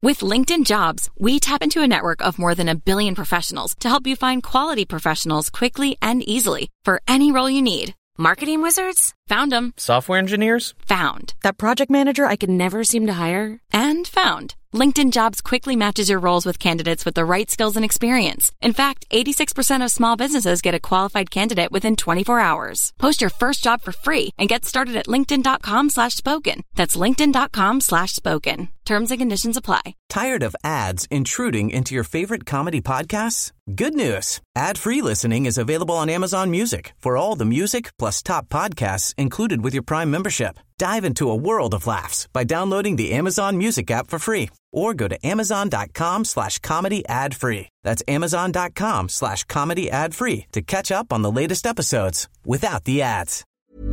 With LinkedIn Jobs, we tap into a network of more than 1 billion professionals to help you find quality professionals quickly and easily for any role you need. Marketing wizards? Found them. Software engineers? Found. That project manager I could never seem to hire? And found. LinkedIn Jobs quickly matches your roles with candidates with the right skills and experience. In fact, 86% of small businesses get a qualified candidate within 24 hours. Post your first job for free and get started at linkedin.com/spoken. That's linkedin.com/spoken. Terms and conditions apply. Tired of ads intruding into your favorite comedy podcasts? Good news. Ad-free listening is available on Amazon Music for all the music plus top podcasts included with your Prime membership. Dive into a world of laughs by downloading the Amazon Music app for free or go to amazon.com/comedy ad-free. That's amazon.com/comedy ad-free to catch up on the latest episodes without the ads.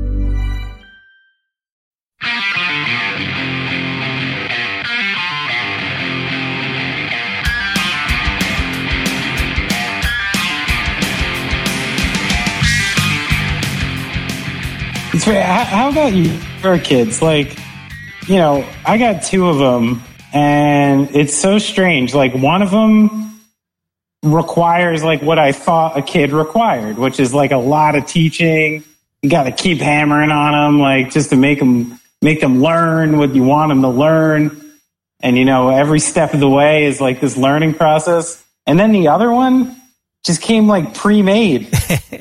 It's fair. How about your kids? Like, you know, I got 2 of them, and it's so strange. Like, one of them requires like what I thought a kid required, which is like a lot of teaching. You got to keep hammering on them, like just to make them learn what you want them to learn. And you know, every step of the way is like this learning process. And then the other one just came like pre-made.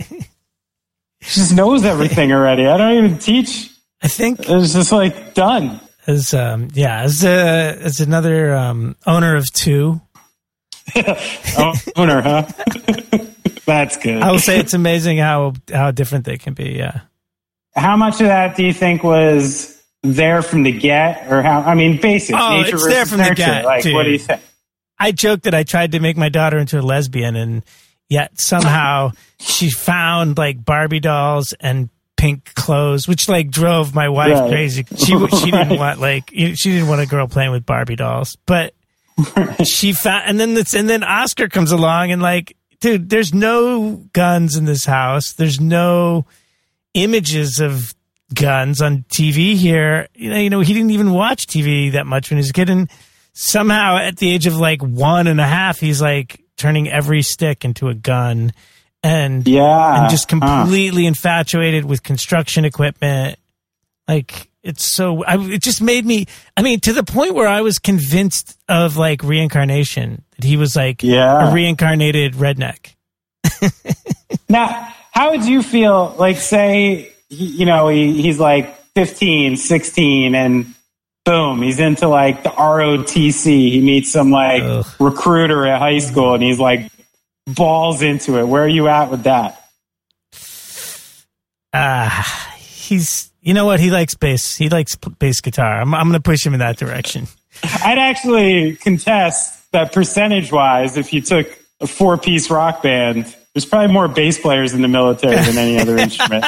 She just knows everything already. I don't even teach. I think it's just like done. As another owner of 2. Owner, huh? That's good. I will say it's amazing how different they can be. Yeah. How much of that do you think was there from the get, or how? I mean, basic nature it's versus there from nurture. the get. Like, dude. What do you think? I joked that I tried to make my daughter into a lesbian, and yet somehow she found like Barbie dolls and pink clothes, which like drove my wife crazy. She didn't want she didn't want a girl playing with Barbie dolls, but she found, and then Oscar comes along and like, dude, there's no guns in this house. There's no images of guns on TV here. You know, he didn't even watch TV that much when he was a kid, and somehow at the age of like 1.5, he's like turning every stick into a gun. And just completely infatuated with construction equipment. Like, it just made me, I mean, to the point where I was convinced of like reincarnation, that he was like a reincarnated redneck. Now, how would you feel, like, say, he's like 15, 16, and boom, he's into like the ROTC. He meets some like recruiter at high school, and he's like, balls into it. Where are you at with that? He's, you know what? He likes bass. He likes bass guitar. I'm going to push him in that direction. I'd actually contest that percentage-wise, if you took a 4-piece rock band, there's probably more bass players in the military than any other instrument.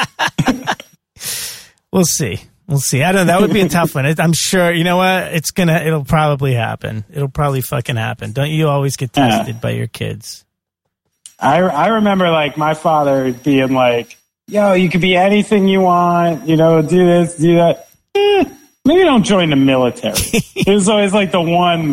We'll see. I don't know. That would be a tough one. I'm sure. You know what? It'll probably happen. It'll probably fucking happen. Don't you always get tested by your kids? I remember like my father being like, yo, you could be anything you want, do this, do that. Maybe don't join the military. It was always like the one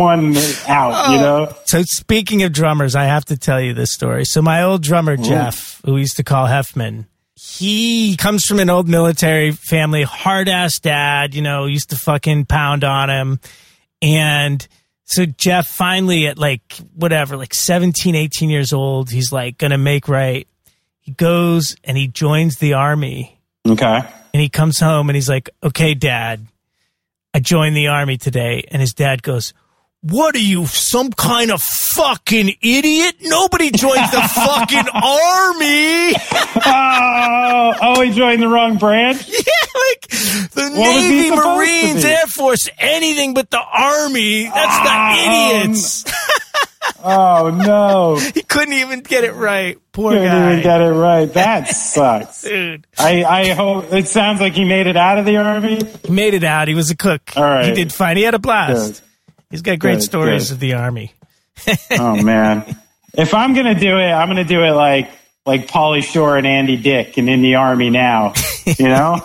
out, So speaking of drummers, I have to tell you this story. So my old drummer, Jeff, who we used to call Heffman, he comes from an old military family, hard-ass dad, used to fucking pound on him. And so Jeff finally at 17, 18 years old, he's like going to make right. He goes and he joins the army. Okay. And he comes home and he's like, okay, Dad, I joined the army today. And his dad goes, what are you, some kind of fucking idiot? Nobody joins the fucking army. Oh, he joined the wrong branch? Yeah, like the Navy, Marines, Air Force, anything but the army. That's the idiots. Oh, no. He couldn't even get it right. Poor guy. Couldn't even get it right. That sucks. Dude. I hope, it sounds like he made it out of the army. He made it out. He was a cook. All right. He did fine. He had a blast. Good. He's got great stories of the army. Oh, man. If I'm going to do it, I'm going to do it like Pauly Shore and Andy Dick and in the army now.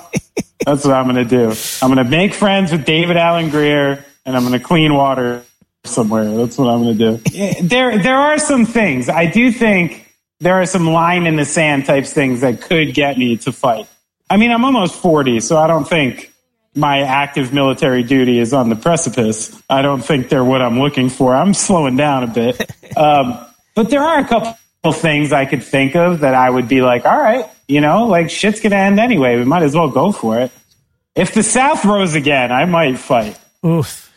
That's what I'm going to do. I'm going to make friends with David Alan Grier, and I'm going to clean water somewhere. That's what I'm going to do. There are some things. I do think there are some line in the sand types things that could get me to fight. I mean, I'm almost 40, so I don't think my active military duty is on the precipice. I don't think they're what I'm looking for. I'm slowing down a bit. But there are a couple things I could think of that I would be like, all right, like shit's going to end anyway. We might as well go for it. If the South rose again, I might fight. Oof.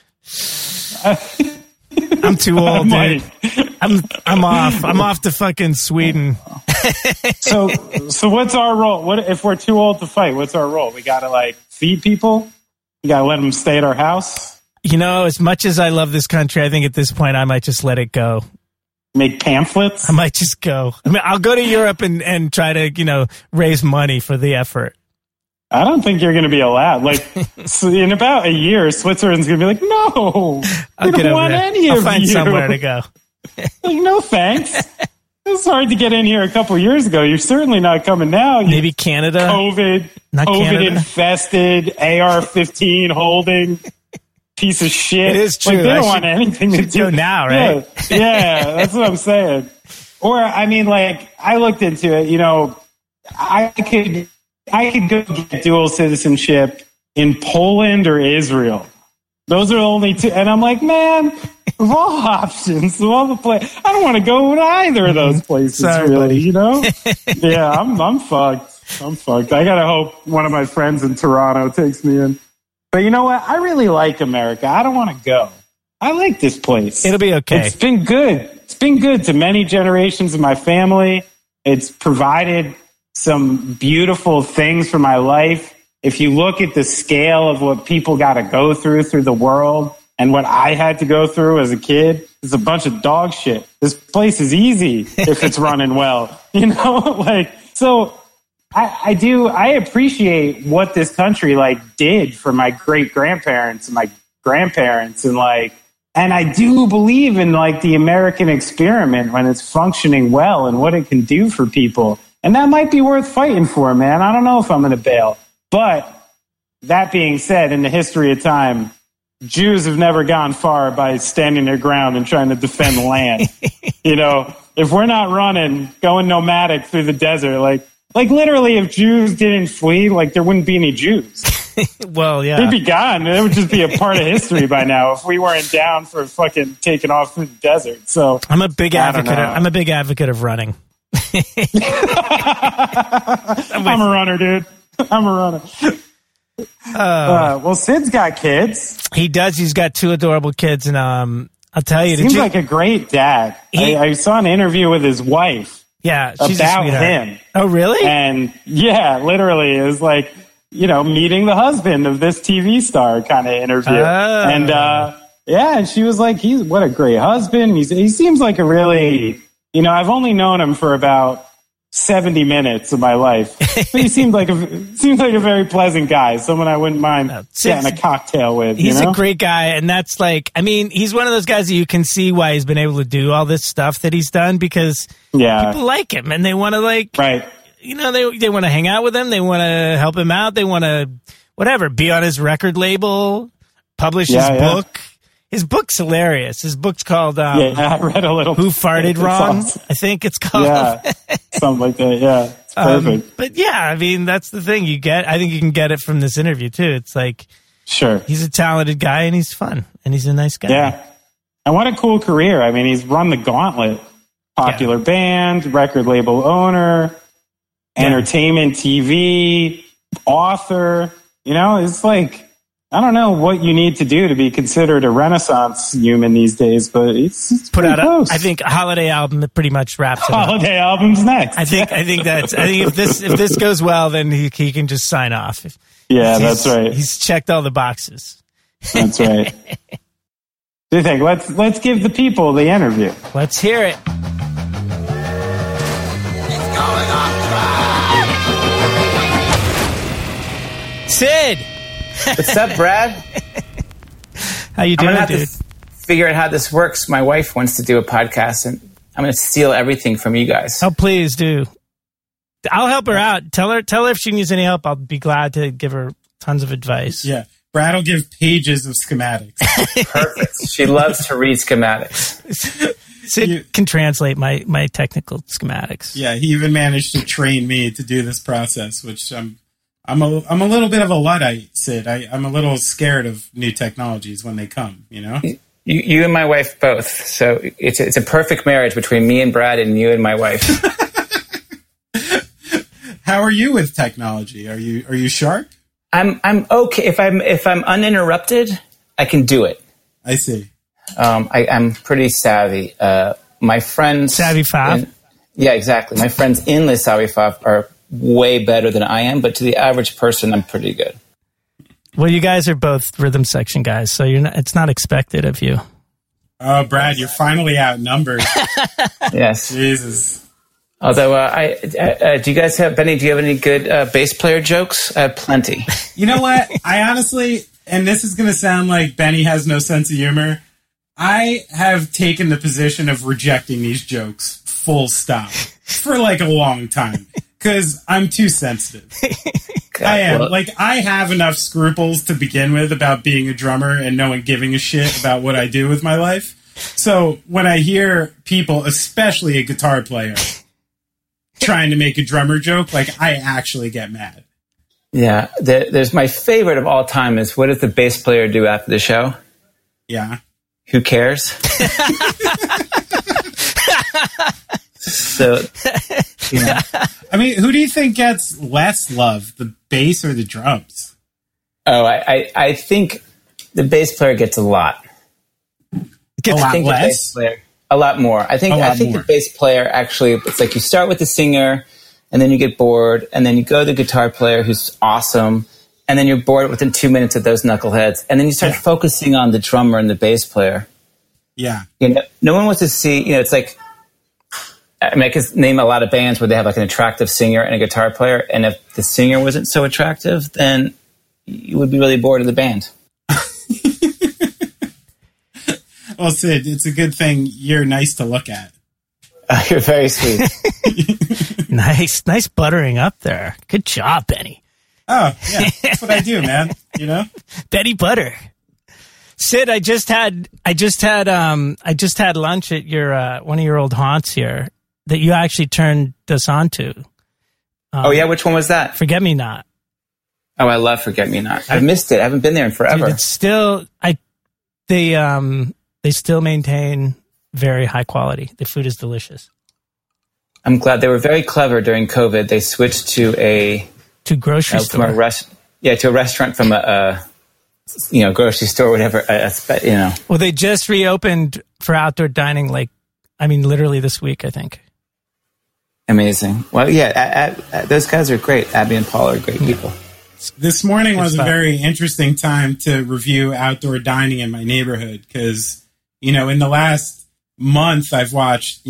I'm too old, dude. I'm off. I'm off to fucking Sweden. So what's our role? What if we're too old to fight? What's our role? We got to feed people. We got to let them stay at our house. As much as I love this country, I think at this point I might just let it go. Make pamphlets? I might just go. I mean, I'll go to Europe and try to, raise money for the effort. I don't think you're going to be allowed. So in about a year, Switzerland's going to be like, no, we don't want any of you. I'll find somewhere to go. No, thanks. It's hard to get in here a couple years ago. You're certainly not coming now. Maybe Canada. COVID-infested, AR-15 holding piece of shit. It is true. They don't want anything to do now, right? Yeah, that's what I'm saying. Or, I mean, I looked into it. I could go get dual citizenship in Poland or Israel. Those are the only two. And I'm like, man, of all options, of all the places, I don't want to go to either of those places, Sorry, really, buddy. Yeah, I'm fucked. I got to hope one of my friends in Toronto takes me in. But you know what? I really like America. I don't want to go. I like this place. It'll be okay. It's been good. It's been good to many generations of my family. It's provided some beautiful things for my life. If you look at the scale of what people got to go through the world and what I had to go through as a kid, it's a bunch of dog shit. This place is easy if it's running well, so I appreciate what this country did for my great grandparents and my grandparents and I do believe in the American experiment when it's functioning well and what it can do for people. And that might be worth fighting for, man. I don't know if I'm going to bail. But that being said, in the history of time, Jews have never gone far by standing their ground and trying to defend land. If we're not running, going nomadic through the desert, literally if Jews didn't flee, there wouldn't be any Jews. Well, yeah. They'd be gone. It would just be a part of history by now if we weren't down for fucking taking off through the desert. So I'm a big advocate of running. I'm a runner, dude. I'm a runner. Well, Sid's got kids. He does. He's got two adorable kids, and I'll tell you, seems like a great dad. I saw an interview with his wife. Yeah, she's about a him. Oh, really? And yeah, literally, it was meeting the husband of this TV star kind of interview. And and she was like, what a great husband. He seems like a really. I've only known him for about 70 minutes of my life. But he seemed like a very pleasant guy, someone I wouldn't mind getting a cocktail with. He's a great guy, and that's he's one of those guys that you can see why he's been able to do all this stuff that he's done because people like him and they want to right. They want to hang out with him, they want to help him out, they want to be on his record label, publish his book. His book's hilarious. His book's called I read a little. Who Farted Wrong? Awesome. I think it's called. Yeah, something like that. Yeah, it's perfect. But yeah, that's the thing you get. I think you can get it from this interview too. It's sure, he's a talented guy and he's fun and he's a nice guy. Yeah, and what a cool career. He's run the gauntlet. Popular band, record label owner, entertainment, TV, author. It's I don't know what you need to do to be considered a Renaissance human these days, but it's put out close. I think a holiday album that pretty much wraps it up. Holiday album's next. I think if this goes well, then he can just sign off. That's right. He's checked all the boxes. That's right. Do you think? Let's give the people the interview. Let's hear it. Sid. What's up, Brad? How you doing, I'm gonna dude? have to figure out how this works. My wife wants to do a podcast, and I'm going to steal everything from you guys. Oh, please do. I'll help her out. Tell her if she needs any help. I'll be glad to give her tons of advice. Yeah. Brad will give pages of schematics. Perfect. She loves to read schematics. Sid can translate my technical schematics. Yeah, he even managed to train me to do this process, which I'm a little bit of a Luddite, Sid. I'm a little scared of new technologies when they come, you know? You and my wife both. So it's a perfect marriage between me and Brad and you and my wife. How are you with technology? Are you sharp? I'm okay. If I'm uninterrupted, I can do it. I see. I'm pretty savvy. My friends... Savvy Fav? Yeah, exactly. My friends in Les Savvy Fav are way better than I am, but to the average person, I'm pretty good. Well, you guys are both rhythm section guys, so it's not expected of you. Oh, Brad, you're finally outnumbered. Yes. Jesus. Although, do you guys have, Benny, do you have any good bass player jokes? I have plenty. You know what? I honestly, and this is going to sound like Benny has no sense of humor, I have taken the position of rejecting these jokes full stop for like a long time because I'm too sensitive. God, I am. Well, like, I have enough scruples to begin with about being a drummer and no one giving a shit about what I do with my life. So when I hear people, especially a guitar player, trying to make a drummer joke, like, I actually get mad. Yeah. There's my favorite of all time is, what does the bass player do after the show? Yeah. Who cares? So, you know. I mean, who do you think gets less love, the bass or the drums? Oh, I think the bass player gets a lot. Gets a lot less? A lot more. I think the bass player actually, it's like you start with the singer, and then you get bored, and then you go to the guitar player who's awesome, and then you're bored within 2 minutes of those knuckleheads, and then you start focusing on the drummer and the bass player. Yeah. You know, no one wants to see, you know, it's like, I mean, I can name a lot of bands where they have like an attractive singer and a guitar player, and if the singer wasn't so attractive, then you would be really bored of the band. Well, Sid, it's a good thing you're nice to look at. You're very sweet. Nice buttering up there. Good job, Benny. Oh, yeah, that's what I do, man. You know, Benny Butter. Sid, I just had lunch at your one of your old haunts here that you actually turned us on to. Oh yeah, which one was that? Forget Me Not. Oh, I love Forget Me Not. I've missed it. I haven't been there in forever. Dude, it's still they still maintain very high quality. The food is delicious. I'm glad they were very clever during COVID. They switched to a grocery store. To a restaurant from a grocery store, whatever. Well, they just reopened for outdoor dining. Literally this week, I think. Amazing. Well, yeah, those guys are great. Abby and Paul are great people. This morning was a very interesting time to review outdoor dining in my neighborhood because, in the last month, I've watched,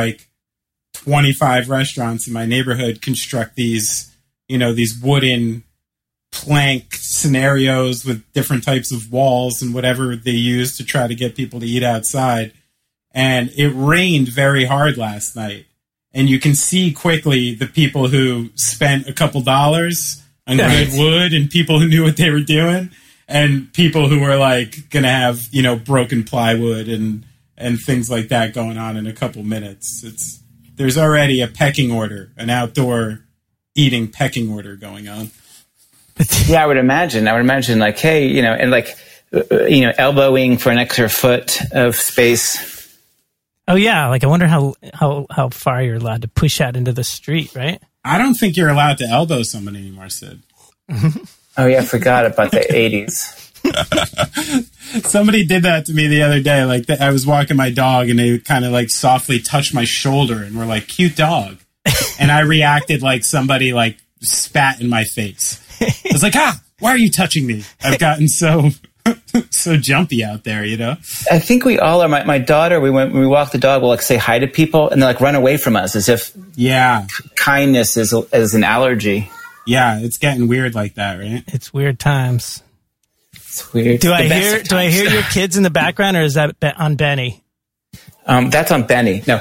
25 restaurants in my neighborhood construct these wooden plank scenarios with different types of walls and whatever they use to try to get people to eat outside. And it rained very hard last night. And you can see quickly the people who spent a couple dollars on good wood and people who knew what they were doing and people who were going to have, broken plywood and things like that going on in a couple minutes. There's already a pecking order, an outdoor eating pecking order going on. Yeah, I would imagine hey, elbowing for an extra foot of space. Oh yeah, I wonder how far you're allowed to push out into the street, right? I don't think you're allowed to elbow someone anymore, Sid. Oh yeah, I forgot about the 80s. Somebody did that to me the other day. I was walking my dog and they kind of softly touched my shoulder and were like, "Cute dog," and I reacted like somebody spat in my face. I was like, why are you touching me? I've gotten so jumpy out there, I think we all are. My daughter, when we walk the dog, we'll say hi to people and they run away from us as if kindness is an allergy. Yeah, it's getting weird like that, right? It's weird times. It's weird. Do I hear your kids in the background, or is that on Benny? That's on Benny. No,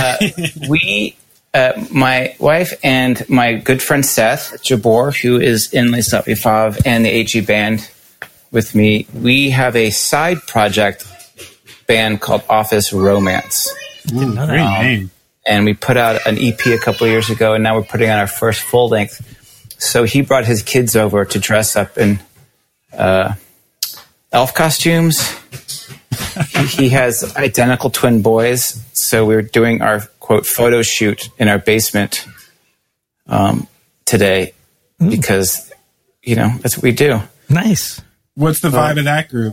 my wife and my good friend Seth Jabor, who is in Les Savvy Fav and the AG band, with me. We have a side project band called Office Romance. Ooh, great name. And we put out an EP a couple of years ago, and now we're putting on our first full length. So he brought his kids over to dress up in elf costumes. He has identical twin boys. So we're doing our, quote, photo shoot in our basement today because, that's what we do. Nice. What's the vibe of that group?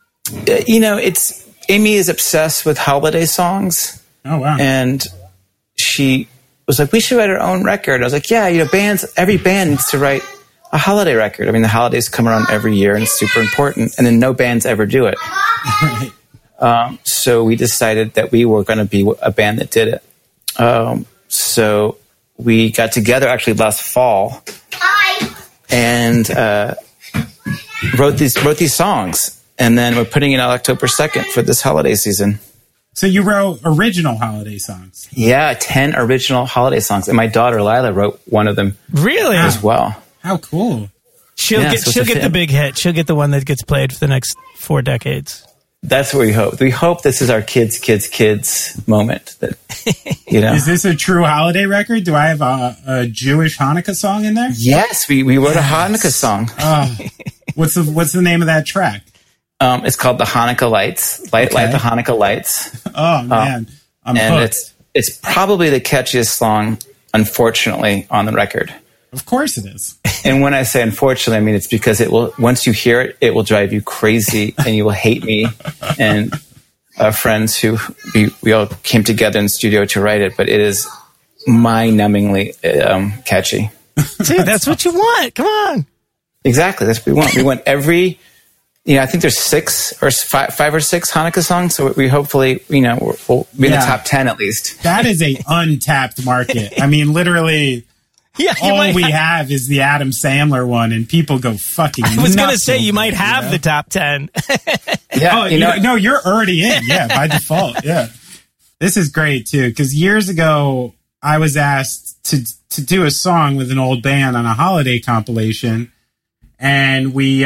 Amy is obsessed with holiday songs. Oh, wow. And she was like, we should write our own record. I was like, yeah, every band needs to write a holiday record. I mean, the holidays come around every year and it's super important. And then no bands ever do it. So we decided that we were going to be a band that did it. So we got together actually last fall and wrote these songs. And then we're putting it out October 2nd for this holiday season. So you wrote original holiday songs? Yeah, 10 original holiday songs. And my daughter, Lila, wrote one of them really as well. How cool. She'll get the big hit. She'll get the one that gets played for the next 4 decades. That's what we hope. We hope this is our kids' moment. That, Is this a true holiday record? Do I have a Jewish Hanukkah song in there? Yes, we wrote a Hanukkah song. What's the name of that track? It's called the Hanukkah Lights. Light the Hanukkah Lights. Oh man, I'm hooked. It's probably the catchiest song, unfortunately, on the record. Of course it is. And when I say unfortunately, I mean it's because it will. Once you hear it, it will drive you crazy, and you will hate me and friends who we all came together in the studio to write it. But it is mind-numbingly catchy. Dude, that's what you want. Come on. Exactly, that's what we want. We want every. I think there's 5 or 6 Hanukkah songs, so we hopefully, we'll be in the top 10 at least. That is a untapped market. I mean, literally, all we have is the Adam Sandler one, and people go fucking nuts. I was going to say, you might have the top 10. Yeah. No, you're already in. Yeah, by default. Yeah. This is great, too, because years ago, I was asked to do a song with an old band on a holiday compilation, and we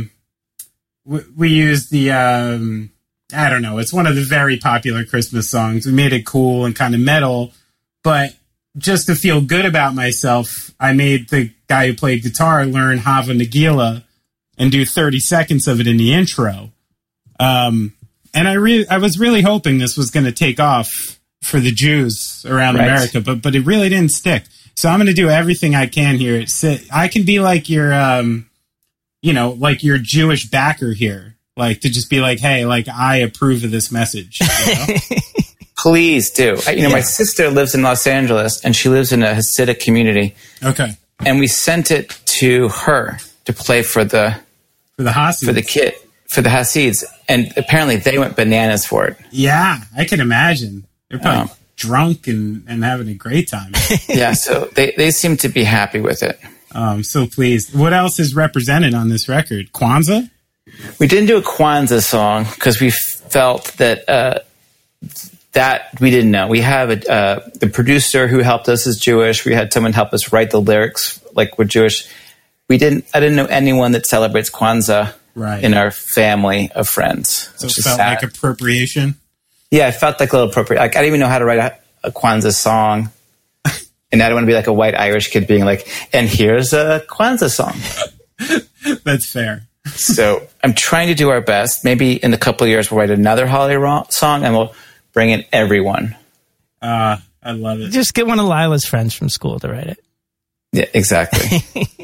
used the, I don't know, it's one of the very popular Christmas songs. We made it cool and kind of metal, but just to feel good about myself, I made the guy who played guitar learn Hava Nagila and do 30 seconds of it in the intro. And I was really hoping this was going to take off for the Jews around America, but it really didn't stick. So I'm going to do everything I can here. I can be like your, like your Jewish backer here, like to just be like, hey, like I approve of this message. Please do. My sister lives in Los Angeles and she lives in a Hasidic community. Okay. And we sent it to her to play for the Hasids. For the Hasids. And apparently they went bananas for it. Yeah, I can imagine. They're probably drunk and having a great time. Yeah, so they seem to be happy with it. I'm so pleased. What else is represented on this record? Kwanzaa? We didn't do a Kwanzaa song because we felt that that we didn't know. We have the producer who helped us is Jewish. We had someone help us write the lyrics like we're Jewish. I didn't know anyone that celebrates Kwanzaa in our family of friends. So it felt like appropriation? Yeah, it felt like a little appropriate. Like I didn't even know how to write a Kwanzaa song. And I don't want to be like a white Irish kid being like, and here's a Kwanzaa song. That's fair. So I'm trying to do our best. Maybe in a couple of years, we'll write another holiday song and we'll bring in everyone. I love it. Just get one of Lila's friends from school to write it. Yeah, exactly.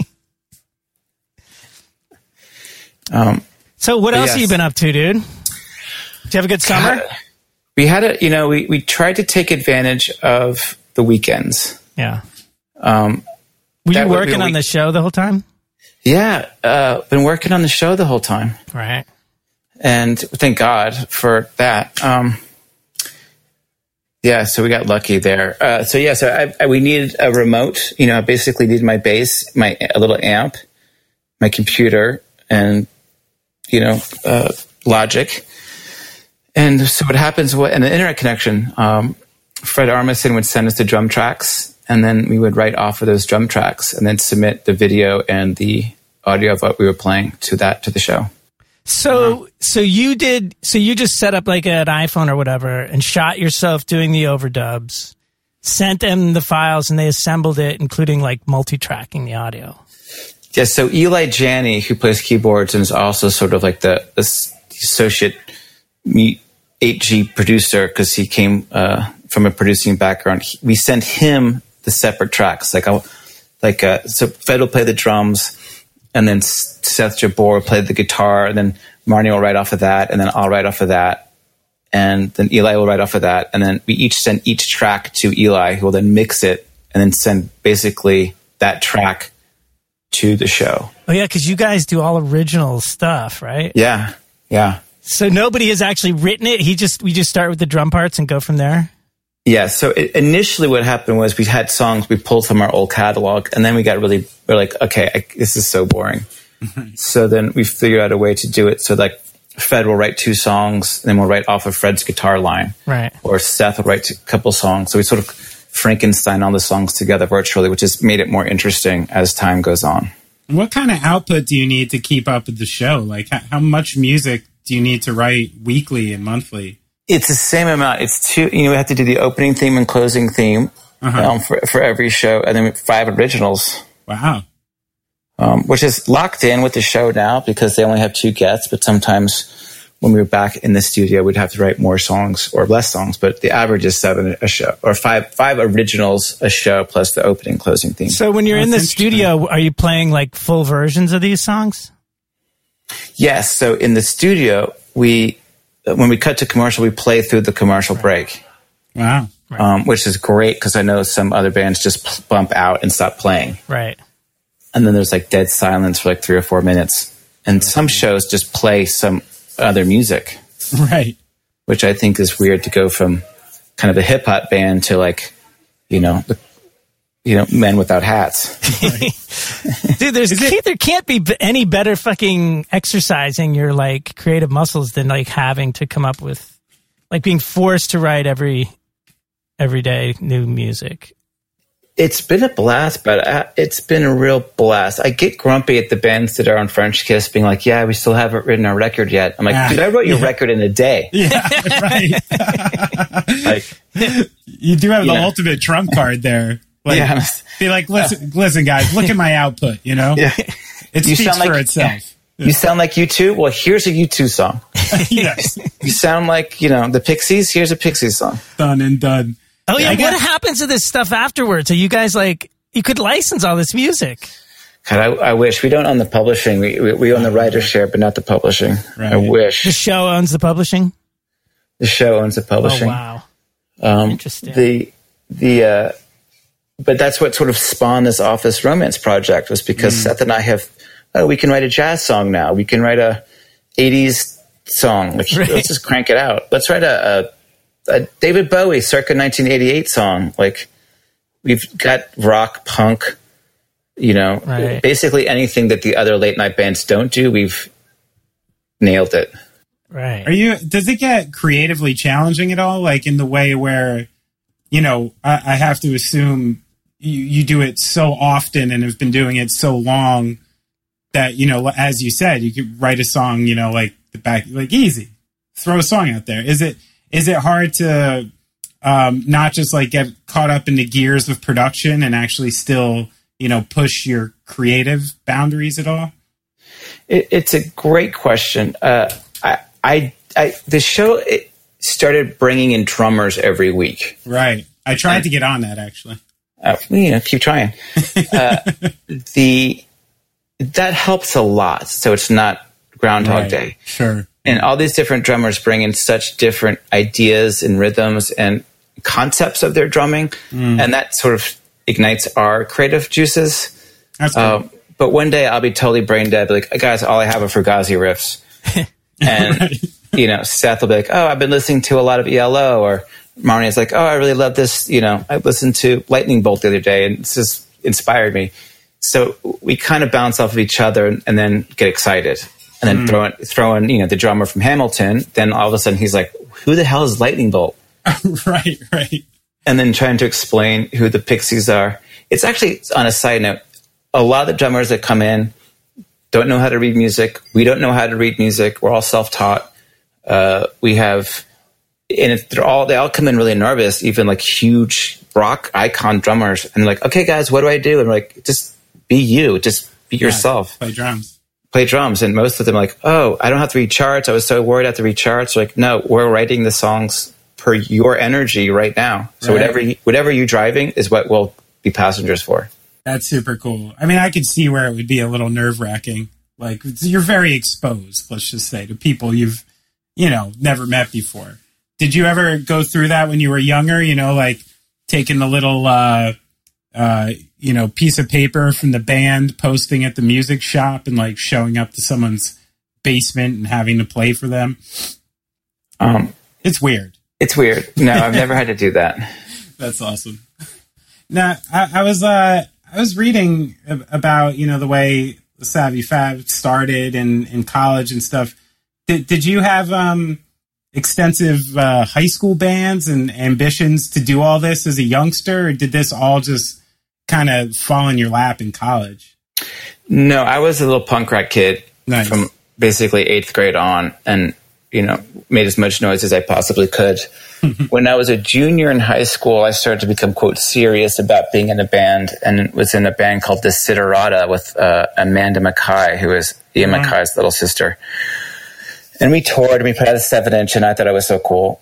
So what else have you been up to, dude? Did you have a good summer? We had we tried to take advantage of the weekends. Yeah. Were you working on the show the whole time? Yeah. Been working on the show the whole time. Right. And thank God for that. Yeah, so we got lucky there. So we needed a remote. I basically needed my bass, a little amp, my computer, and Logic. And so what happens? And the internet connection. Fred Armisen would send us the drum tracks, and then we would write off of those drum tracks, and then submit the video and the audio of what we were playing to the show. So you just set up like an iPhone or whatever and shot yourself doing the overdubs, sent them the files, and they assembled it, including like multi-tracking the audio. Yeah, so Eli Janney, who plays keyboards and is also sort of like the associate 8G producer, because he came from a producing background, we sent him the separate tracks. So Fed will play the drums, and then Seth Jabor played the guitar, and then Marnie will write off of that, and then I'll write off of that, and then Eli will write off of that, and then we each send each track to Eli, who will then mix it, and then send basically that track to the show. Oh yeah, because you guys do all original stuff, right? Yeah. So nobody has actually written it. We just start with the drum parts and go from there. Yeah. So initially, what happened was we had songs we pulled from our old catalog, and then we're like, okay, this is so boring. So then we figured out a way to do it. So like Fred will write 2 songs, and then we'll write off of Fred's guitar line, right? Or Seth will write a couple songs. So we sort of Frankenstein all the songs together virtually, which has made it more interesting as time goes on. What kind of output do you need to keep up with the show? Like how much music do you need to write weekly and monthly? It's the same amount. It's 2, we have to do the opening theme and closing theme for every show, and then 5 originals. Wow. Which is locked in with the show now because they only have 2 guests, but sometimes when we were back in the studio, we'd have to write more songs or less songs, but the average is 7 a show, or 5 originals a show plus the opening closing theme. So when you're in the studio, are you playing like full versions of these songs? Yes. So in the studio, when we cut to commercial, we play through the commercial break. Wow. Which is great because I know some other bands just bump out and stop playing. Right. And then there's like dead silence for like 3 or 4 minutes. And some shows just play some other music. Right. Which I think is weird to go from kind of a hip hop band to like, men without hats. Dude, there can't be any better fucking exercising your like creative muscles than like having to come up with, like being forced to write every day new music. It's been a blast, but it's been a real blast. I get grumpy at the bands that are on French Kiss being like, yeah, we still haven't written our record yet. I'm like, dude, I wrote your record in a day. Yeah, right. Like, you do have the ultimate trump card there. Like, be like, listen, guys, look at my output, Yeah. It speaks for itself. You sound like U2? Well, here's a U2 song. Yes. You sound like, the Pixies? Here's a Pixies song. Done and done. Oh, yeah. What happens to this stuff afterwards? Are you guys like, you could license all this music? God, I wish. We don't own the publishing. We own the writer's share, but not the publishing. Right. I wish. The show owns the publishing? The show owns the publishing. Oh, wow. Interesting. But that's what sort of spawned this Office Romance project, was because Seth and I we can write a jazz song now. We can write a 80s song. Let's just crank it out. Let's write a David Bowie circa 1988 song. Like, we've got rock, punk, basically anything that the other late night bands don't do, we've nailed it. Right. Does it get creatively challenging at all? Like in the way where, I have to assume you do it so often and have been doing it so long that, as you said, you could write a song, like easy, throw a song out there. Is it hard to not just like get caught up in the gears of production and actually still, push your creative boundaries at all? It's a great question. The show started bringing in drummers every week. Right. I tried to get on that, actually. Keep trying. That helps a lot. So it's not Groundhog Day. Sure. And all these different drummers bring in such different ideas and rhythms and concepts of their drumming. And that sort of ignites our creative juices. That's cool. But one day I'll be totally brain dead. Like, guys, all I have are Fugazi riffs. And, Seth will be like, oh, I've been listening to a lot of ELO. Or Marnie's like, oh, I really love this. I listened to Lightning Bolt the other day and it's just inspired me. So we kind of bounce off of each other and then get excited. And then throw in, the drummer from Hamilton. Then all of a sudden he's like, who the hell is Lightning Bolt? Right. And then trying to explain who the Pixies are. It's actually, on a side note, a lot of the drummers that come in, don't know how to read music. We don't know how to read music. We're all self-taught. We have, and they all come in really nervous, even like huge rock icon drummers. And they're like, okay, guys, what do I do? And we're like, just be you. Just be yourself. Play drums. Play drums. And most of them are like, oh, I don't have to read charts. I was so worried I have to read charts. Like, no, we're writing the songs per your energy right now. So whatever you're driving is what we'll be passengers for. That's super cool. I mean, I could see where it would be a little nerve-wracking. Like, you're very exposed, let's just say, to people you've, never met before. Did you ever go through that when you were younger? Like taking the little, piece of paper from the band, posting at the music shop, and like showing up to someone's basement and having to play for them? It's weird. It's weird. No, I've never had to do that. That's awesome. Now, I was reading about, the way Savvy Fab started in college and stuff. Did you have extensive high school bands and ambitions to do all this as a youngster, or did this all just kind of fall in your lap in college? No, I was a little punk rock kid from basically 8th grade on, and made as much noise as I possibly could. When I was a junior in high school, I started to become, quote, serious about being in a band, and was in a band called Desiderata with Amanda Mackay, who is Ian Mackay's little sister. And we toured, and we put out a 7-inch, and I thought I was so cool.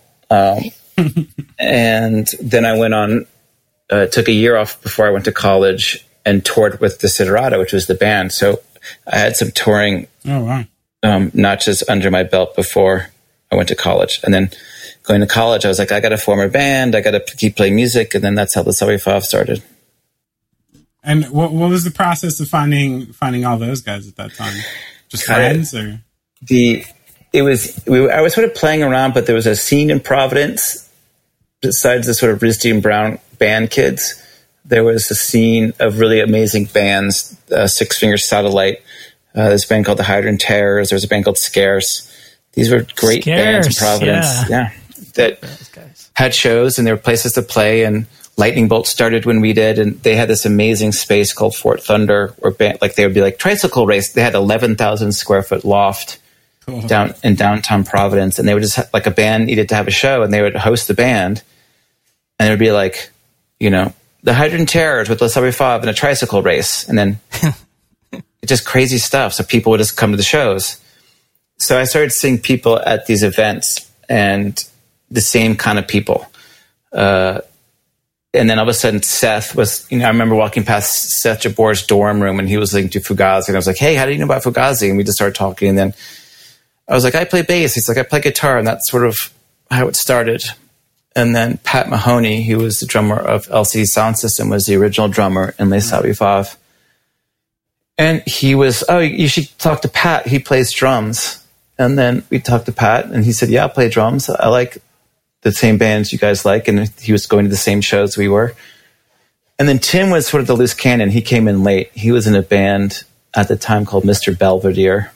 And then I went on, took a year off before I went to college and toured with Desiderata, which was the band. So I had some touring notches under my belt before I went to college. And then going to college, I was like, I got to form a band. I got to keep playing music. And then that's how the Savvy Fav started. And what was the process of finding all those guys at that time? Just friends, or? I was sort of playing around, but there was a scene in Providence, besides the sort of Risty and Brown band kids. There was a scene of really amazing bands, Six Finger Satellite. There's a band called the Hydrant Terrors. There was a band called Scarce. These were great bands in Providence. Yeah. That had shows, and there were places to play, and Lightning Bolt started when we did, and they had this amazing space called Fort Thunder, where they would be like tricycle race. They had 11,000 square foot loft down in downtown Providence, and they would just like a band needed to have a show, and they would host the band, and it would be like, the Hydrant Terrors with the Savvy Fav in a tricycle race, and then just crazy stuff. So people would just come to the shows. So I started seeing people at these events, and the same kind of people. And then all of a sudden Seth was, I remember walking past Seth Jabor's dorm room, and he was listening to Fugazi, and I was like, hey, how do you know about Fugazi? And we just started talking, and then I was like, I play bass. He's like, I play guitar. And that's sort of how it started. And then Pat Mahoney, who was the drummer of LCD Sound System, was the original drummer in Les Savvy Fav. And he was, you should talk to Pat. He plays drums. And then we talked to Pat, and he said, yeah, I'll play drums. I like the same bands you guys like. And he was going to the same shows we were. And then Tim was sort of the loose cannon. He came in late. He was in a band at the time called Mr. Belvedere.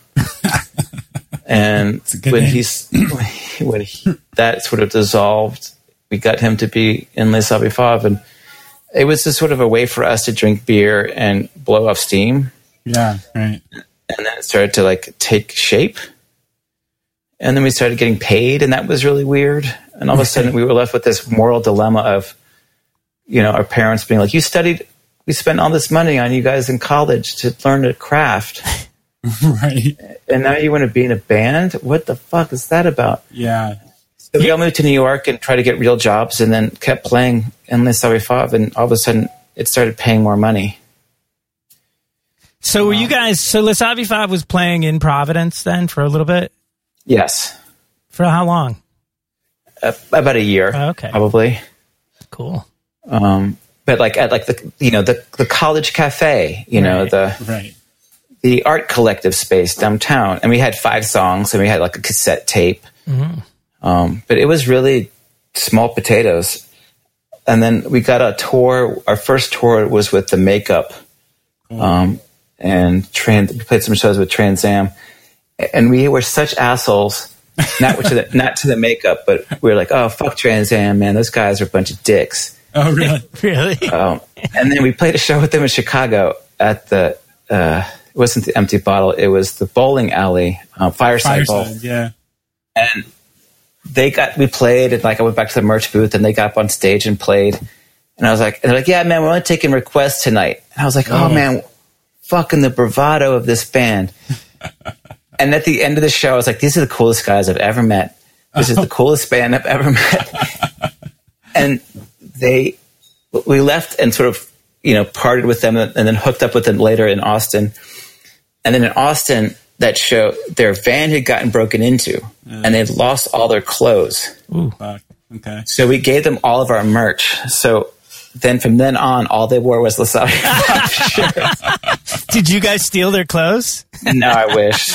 And when that sort of dissolved, we got him to be in Les Savvy Fav, and it was just sort of a way for us to drink beer and blow off steam. Yeah, right. And then it started to like take shape, and then we started getting paid, and that was really weird. And all of a sudden, we were left with this moral dilemma of, our parents being like, we spent all this money on you guys in college to learn a craft. Right. And now you want to be in a band? What the fuck is that about? Yeah. So we all moved to New York and tried to get real jobs, and then kept playing in Les Savvy Fav, and all of a sudden it started paying more money. So were you guys, so Les Savvy Fav was playing in Providence then for a little bit? Yes. For how long? About a year. Okay. Probably. Cool. But like at like the college cafe, right. The art collective space downtown. And we had 5 songs, and we had like a cassette tape. Mm-hmm. But it was really small potatoes. And then we got a tour. Our first tour was with The Makeup. And we played some shows with Trans Am. And we were such assholes, not to the Makeup, but we were like, oh, fuck Trans Am, man. Those guys are a bunch of dicks. Oh, really? Really? And then we played a show with them in Chicago at the It wasn't the Empty Bottle. It was the bowling alley, Fireside Bowl. Yeah. And we played, and like I went back to the merch booth, and they got up on stage and played. And I was like, and they're like, yeah, man, we're only taking requests tonight. And I was like, oh man, fucking the bravado of this band. And at the end of the show, I was like, these are the coolest guys I've ever met. This is the coolest band I've ever met. And we left and sort of, parted with them and then hooked up with them later in Austin. And then in Austin, that show, their van had gotten broken into and they'd lost all their clothes. Ooh, fuck. Okay. So we gave them all of our merch. So then from then on, all they wore was Lasalle shirts. Did you guys steal their clothes? No, I wish.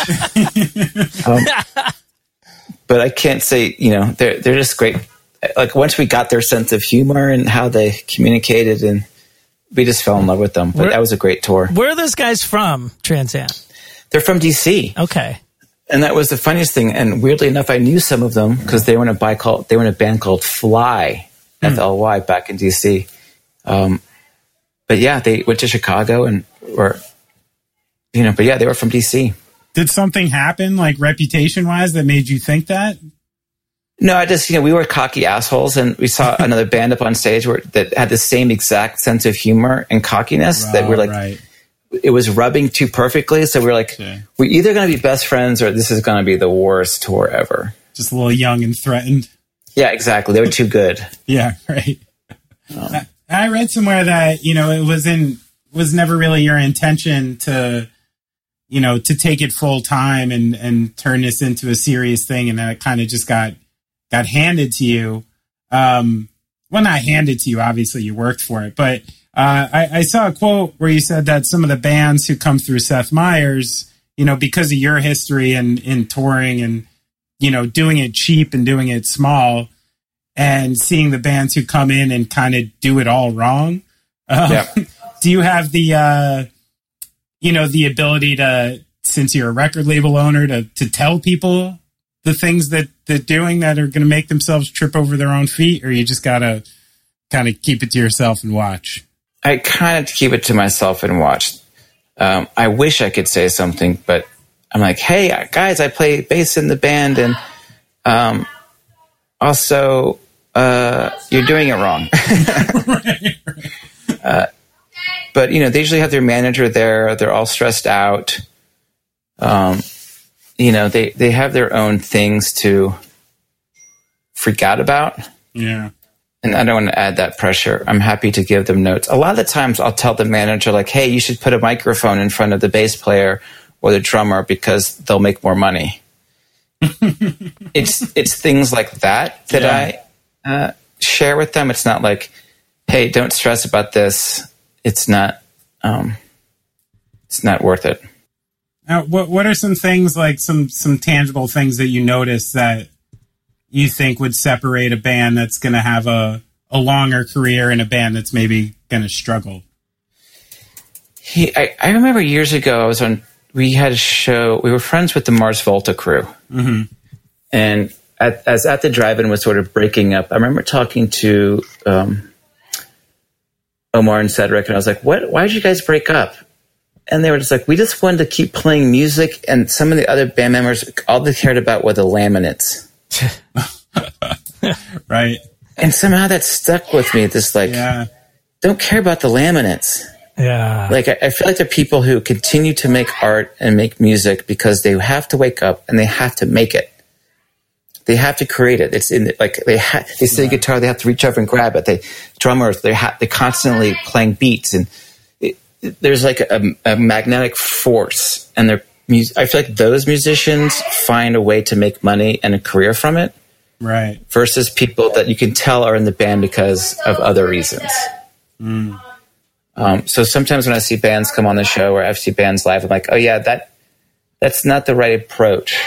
But I can't say, they're just great. Like once we got their sense of humor and how they communicated, and we just fell in love with them. But that was a great tour. Where are those guys from, Trans Am? They're from DC. Okay. And that was the funniest thing. And weirdly enough, I knew some of them because they were in a band called Fly, FLY, back in DC. But yeah, they went to Chicago but yeah, they were from DC. Did something happen, like reputation-wise, that made you think that? No, I just, we were cocky assholes, and we saw another band up on stage that had the same exact sense of humor and cockiness that we're like, it was rubbing too perfectly. So we're like, we're either going to be best friends or this is going to be the worst tour ever. Just a little young and threatened. Yeah, exactly. They were too good. Yeah, right. I read somewhere that, it was never really your intention to take it full time and turn this into a serious thing. And then it kind of just got handed to you. Well, not handed to you. Obviously you worked for it, but, I saw a quote where you said that some of the bands who come through Seth Meyers, because of your history in touring and, doing it cheap and doing it small and seeing the bands who come in and kind of do it all wrong. Do you have the ability to, since you're a record label owner, to tell people the things that they're doing that are going to make themselves trip over their own feet, or you just got to kind of keep it to yourself and watch? I kind of keep it to myself and watch. I wish I could say something, but I'm like, hey, guys, I play bass in the band, and also, you're doing it wrong. But, they usually have their manager there. They're all stressed out. They have their own things to freak out about. Yeah. And I don't want to add that pressure. I'm happy to give them notes. A lot of the times I'll tell the manager, like, hey, you should put a microphone in front of the bass player or the drummer because they'll make more money. It's things like that I share with them. It's not like, hey, don't stress about this. It's not worth it. What are some things, like some tangible things that you notice that you think would separate a band that's going to have a longer career and a band that's maybe going to struggle? I remember years ago we had a show, we were friends with the Mars Volta crew. Mm-hmm. And as At the Drive-In was sort of breaking up, I remember talking to Omar and Cedric, and I was like, why did you guys break up? And they were just like, we just wanted to keep playing music, and some of the other band members, all they cared about were the laminates. Right. And somehow that stuck with me, don't care about the laminates. Yeah. Like, I feel like there are people who continue to make art and make music because they have to wake up and they have to make it. They have to create it. It's in they say guitar, they have to reach over and grab it. Drummers, they're constantly playing beats, and there's like a magnetic force. And I feel like those musicians find a way to make money and a career from it, right? Versus people that you can tell are in the band because of other reasons. Mm. So sometimes when I see bands come on the show or I see bands live, I'm like, oh yeah, that's not the right approach.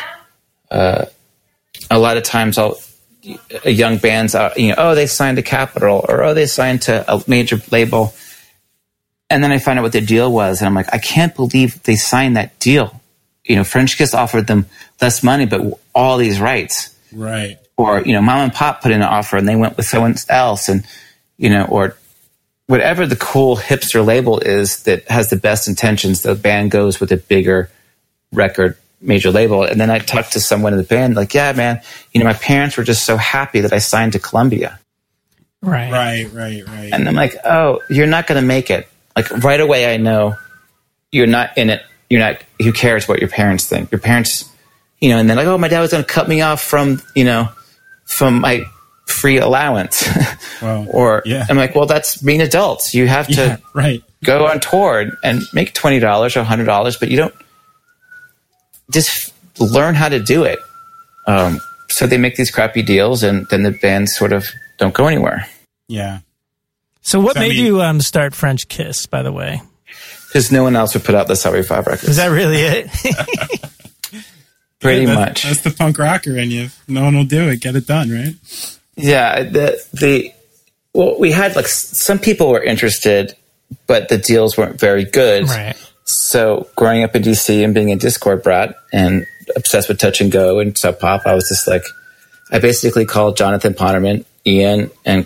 A lot of times young bands, they signed to Capitol, or they signed to a major label. And then I find out what the deal was. And I'm like, I can't believe they signed that deal. French Kiss offered them less money, but all these rights. Right. Or, Mom and Pop put in an offer and they went with someone else. And, or whatever the cool hipster label is that has the best intentions, the band goes with a bigger record major label. And then I talked to someone in the band, like, yeah, man, my parents were just so happy that I signed to Columbia. Right. And I'm like, oh, you're not going to make it. Like right away, I know you're not in it. You're not, who cares what your parents think? Your parents, and then like, oh, my dad was going to cut me off from my free allowance. Wow. I'm like, well, that's being adults. You have to go on tour and make $20 or $100, but you don't just learn how to do it. So they make these crappy deals, and then the bands sort of don't go anywhere. Yeah. So what made you start French Kiss, by the way? Because no one else would put out the Subway 5 records. Is that really it? Pretty much. That's the punk rocker in you. No one will do it. Get it done, right? Yeah. We had like some people were interested, but the deals weren't very good. Right. So growing up in DC and being a Discord brat and obsessed with Touch and Go and Sub Pop, I was just like, I basically called Jonathan Ponerman, Ian, and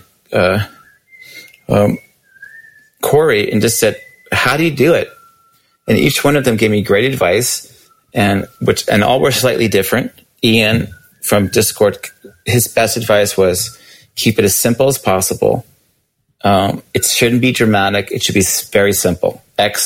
Corey, and just said, how do you do it? And each one of them gave me great advice, and all were slightly different. Ian from Discord, his best advice was keep it as simple as possible. It shouldn't be dramatic. It should be very simple.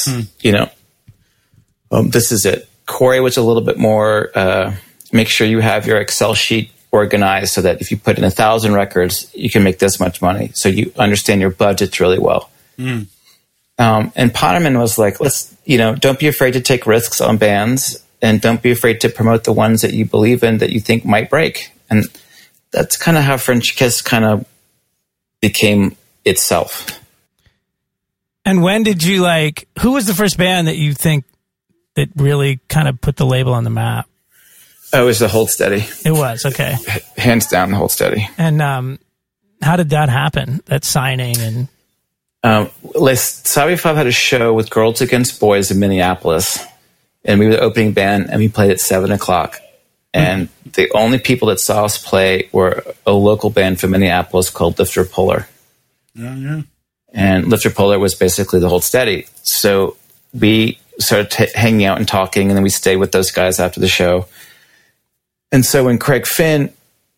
This is it. Corey was a little bit more, make sure you have your Excel sheet organized so that if you put in 1,000 records, you can make this much money. So you understand your budgets really well. And Ponerman was like, don't be afraid to take risks on bands, and don't be afraid to promote the ones that you believe in that you think might break. And that's kind of how French Kiss kind of became itself. And when did you who was the first band that you think that really kind of put the label on the map? Oh, it was the Hold Steady. It was, okay. Hands down, the Hold Steady. And how did that happen, that signing? And Subway 5 had a show with Girls Against Boys in Minneapolis, and we were the opening band, and we played at 7:00. And the only people that saw us play were a local band from Minneapolis called Lifter Puller. Yeah. And Lifter Puller was basically the Hold Steady. So we started hanging out and talking, and then we stayed with those guys after the show. And so when Craig Finn,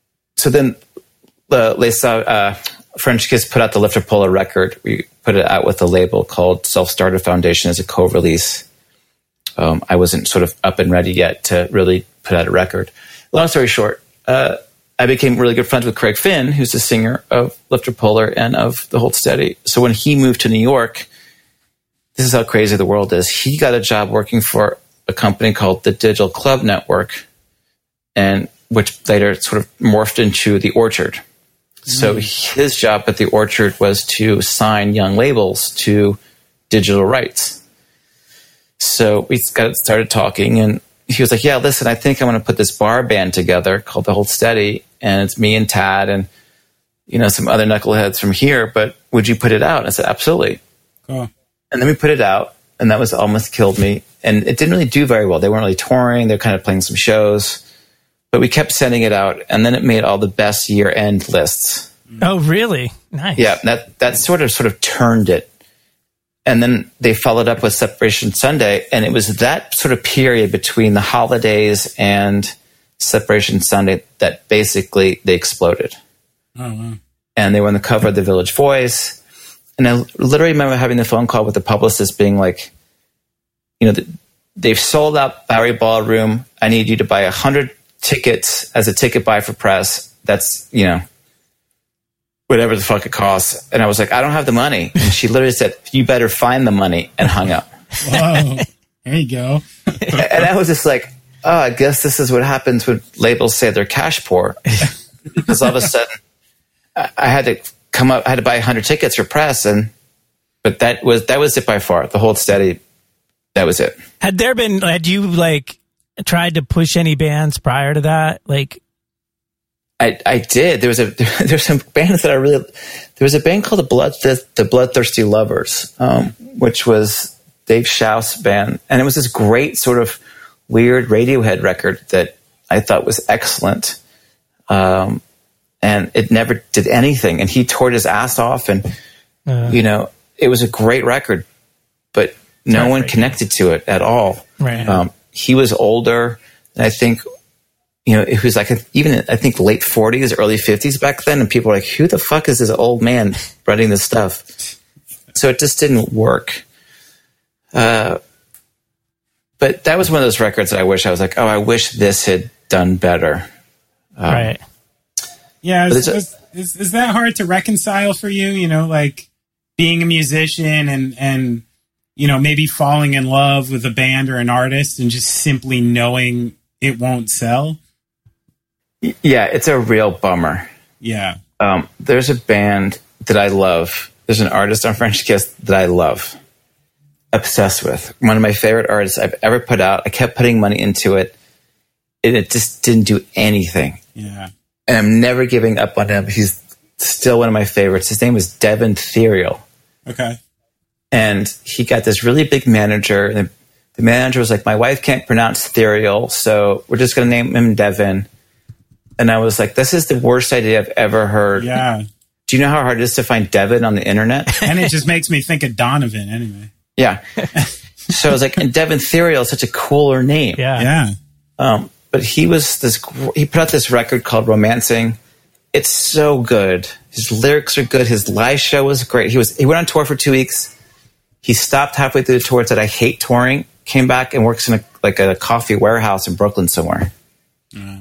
French Kiss put out the Lifter Puller record. We put it out with a label called Self-Starter Foundation as a co-release. I wasn't sort of up and ready yet to really put out a record. Long story short, I became really good friends with Craig Finn, who's the singer of Lifter Puller and of the Hold Steady. So when he moved to New York, this is how crazy the world is. He got a job working for a company called the Digital Club Network, and which later sort of morphed into the Orchard. So his job at the Orchard was to sign young labels to digital rights. So we started talking, and he was like, yeah, listen, I think I'm going to put this bar band together called the Hold Steady, and it's me and Tad and, some other knuckleheads from here, but would you put it out? And I said, absolutely. Cool. And then we put it out, and that was almost killed me. And it didn't really do very well. They weren't really touring. They're kind of playing some shows. But we kept sending it out, and then it made all the best year-end lists. Oh, really? Nice. Yeah, that sort of turned it. And then they followed up with Separation Sunday, and it was that sort of period between the holidays and Separation Sunday that basically they exploded. Oh, wow. And they were on the cover of the Village Voice. And I literally remember having the phone call with the publicist being like, they've sold out Bowery Ballroom. I need you to buy 100 tickets as a ticket buy for press. That's, whatever the fuck it costs. And I was like, I don't have the money. And she literally said, you better find the money, and hung up. Whoa. There you go. And I was just like, oh, I guess this is what happens when labels say they're cash poor. Because all of a sudden I had to I had to buy 100 tickets for press. But that was it by far. The Hold Steady, that was it. Had you tried to push any bands prior to that? I did. There's some bands that there was a band called the Bloodthirsty Lovers, which was Dave Schauf's band. And it was this great sort of weird Radiohead record that I thought was excellent. And it never did anything. And he toured his ass off, and, it was a great record, but no one connected to it at all. Right. He was older, and I think, it was like even I think late 40s, early 50s back then, and people were like, who the fuck is this old man writing this stuff? So it just didn't work. But that was one of those records that I wish I wish this had done better. Right. Yeah. Is that hard to reconcile for you? Like being a musician and maybe falling in love with a band or an artist and just simply knowing it won't sell? Yeah, it's a real bummer. Yeah. There's a band that I love. There's an artist on French Kiss that I love. Obsessed with. One of my favorite artists I've ever put out. I kept putting money into it, and it just didn't do anything. Yeah. And I'm never giving up on him. He's still one of my favorites. His name is Devin Therial. Okay. And he got this really big manager. And the manager was like, my wife can't pronounce Therial, so we're just going to name him Devin. And I was like, this is the worst idea I've ever heard. Yeah. Do you know how hard it is to find Devin on the internet? And it just makes me think of Donovan anyway. Yeah. So I was like, and Devin Therial is such a cooler name. Yeah. But he put out this record called Romancing. It's so good. His lyrics are good. His live show was great. He went on tour for 2 weeks. He stopped halfway through the tour, said, I hate touring, came back and works in a coffee warehouse in Brooklyn somewhere. Yeah.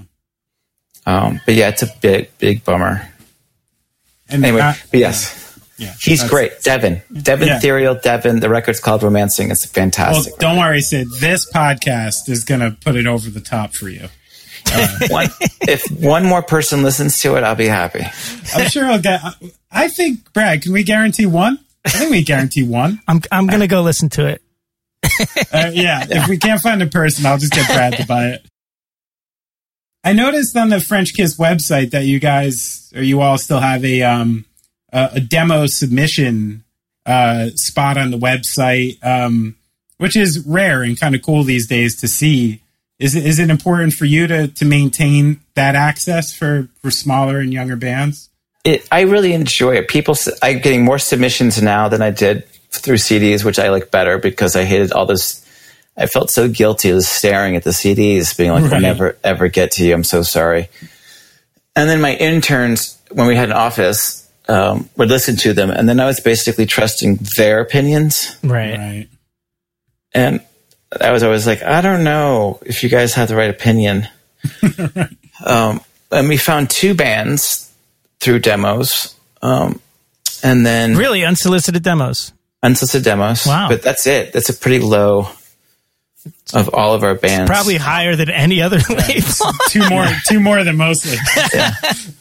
But yeah, it's a big, big bummer. And anyway, but yes, he's great. Devin Therial, Devin. The record's called Romancing. It's fantastic. Well, don't worry, Sid. This podcast is going to put it over the top for you. If one more person listens to it, I'll be happy. I'm sure I'll get. I think, Brad, can we guarantee one? I think we guarantee one. I'm going to go listen to it. If we can't find a person, I'll just get Brad to buy it. I noticed on the French Kiss website that you all still have a demo submission spot on the website, which is rare and kind of cool these days to see. Is it important for you to maintain that access for smaller and younger bands? I really enjoy it. I'm getting more submissions now than I did through CDs, which I like better because I hated all this. I felt so guilty of staring at the CDs, being like, I'll never, ever get to you. I'm so sorry. And then my interns, when we had an office, would listen to them. And then I was basically trusting their opinions. Right. And I was always like, I don't know if you guys have the right opinion. And we found 2 bands through demos. And then... Really? Unsolicited demos? Unsolicited demos. Wow. But that's it. That's a pretty low... of all of our bands. It's probably higher than any other label. two more than mostly. Yeah.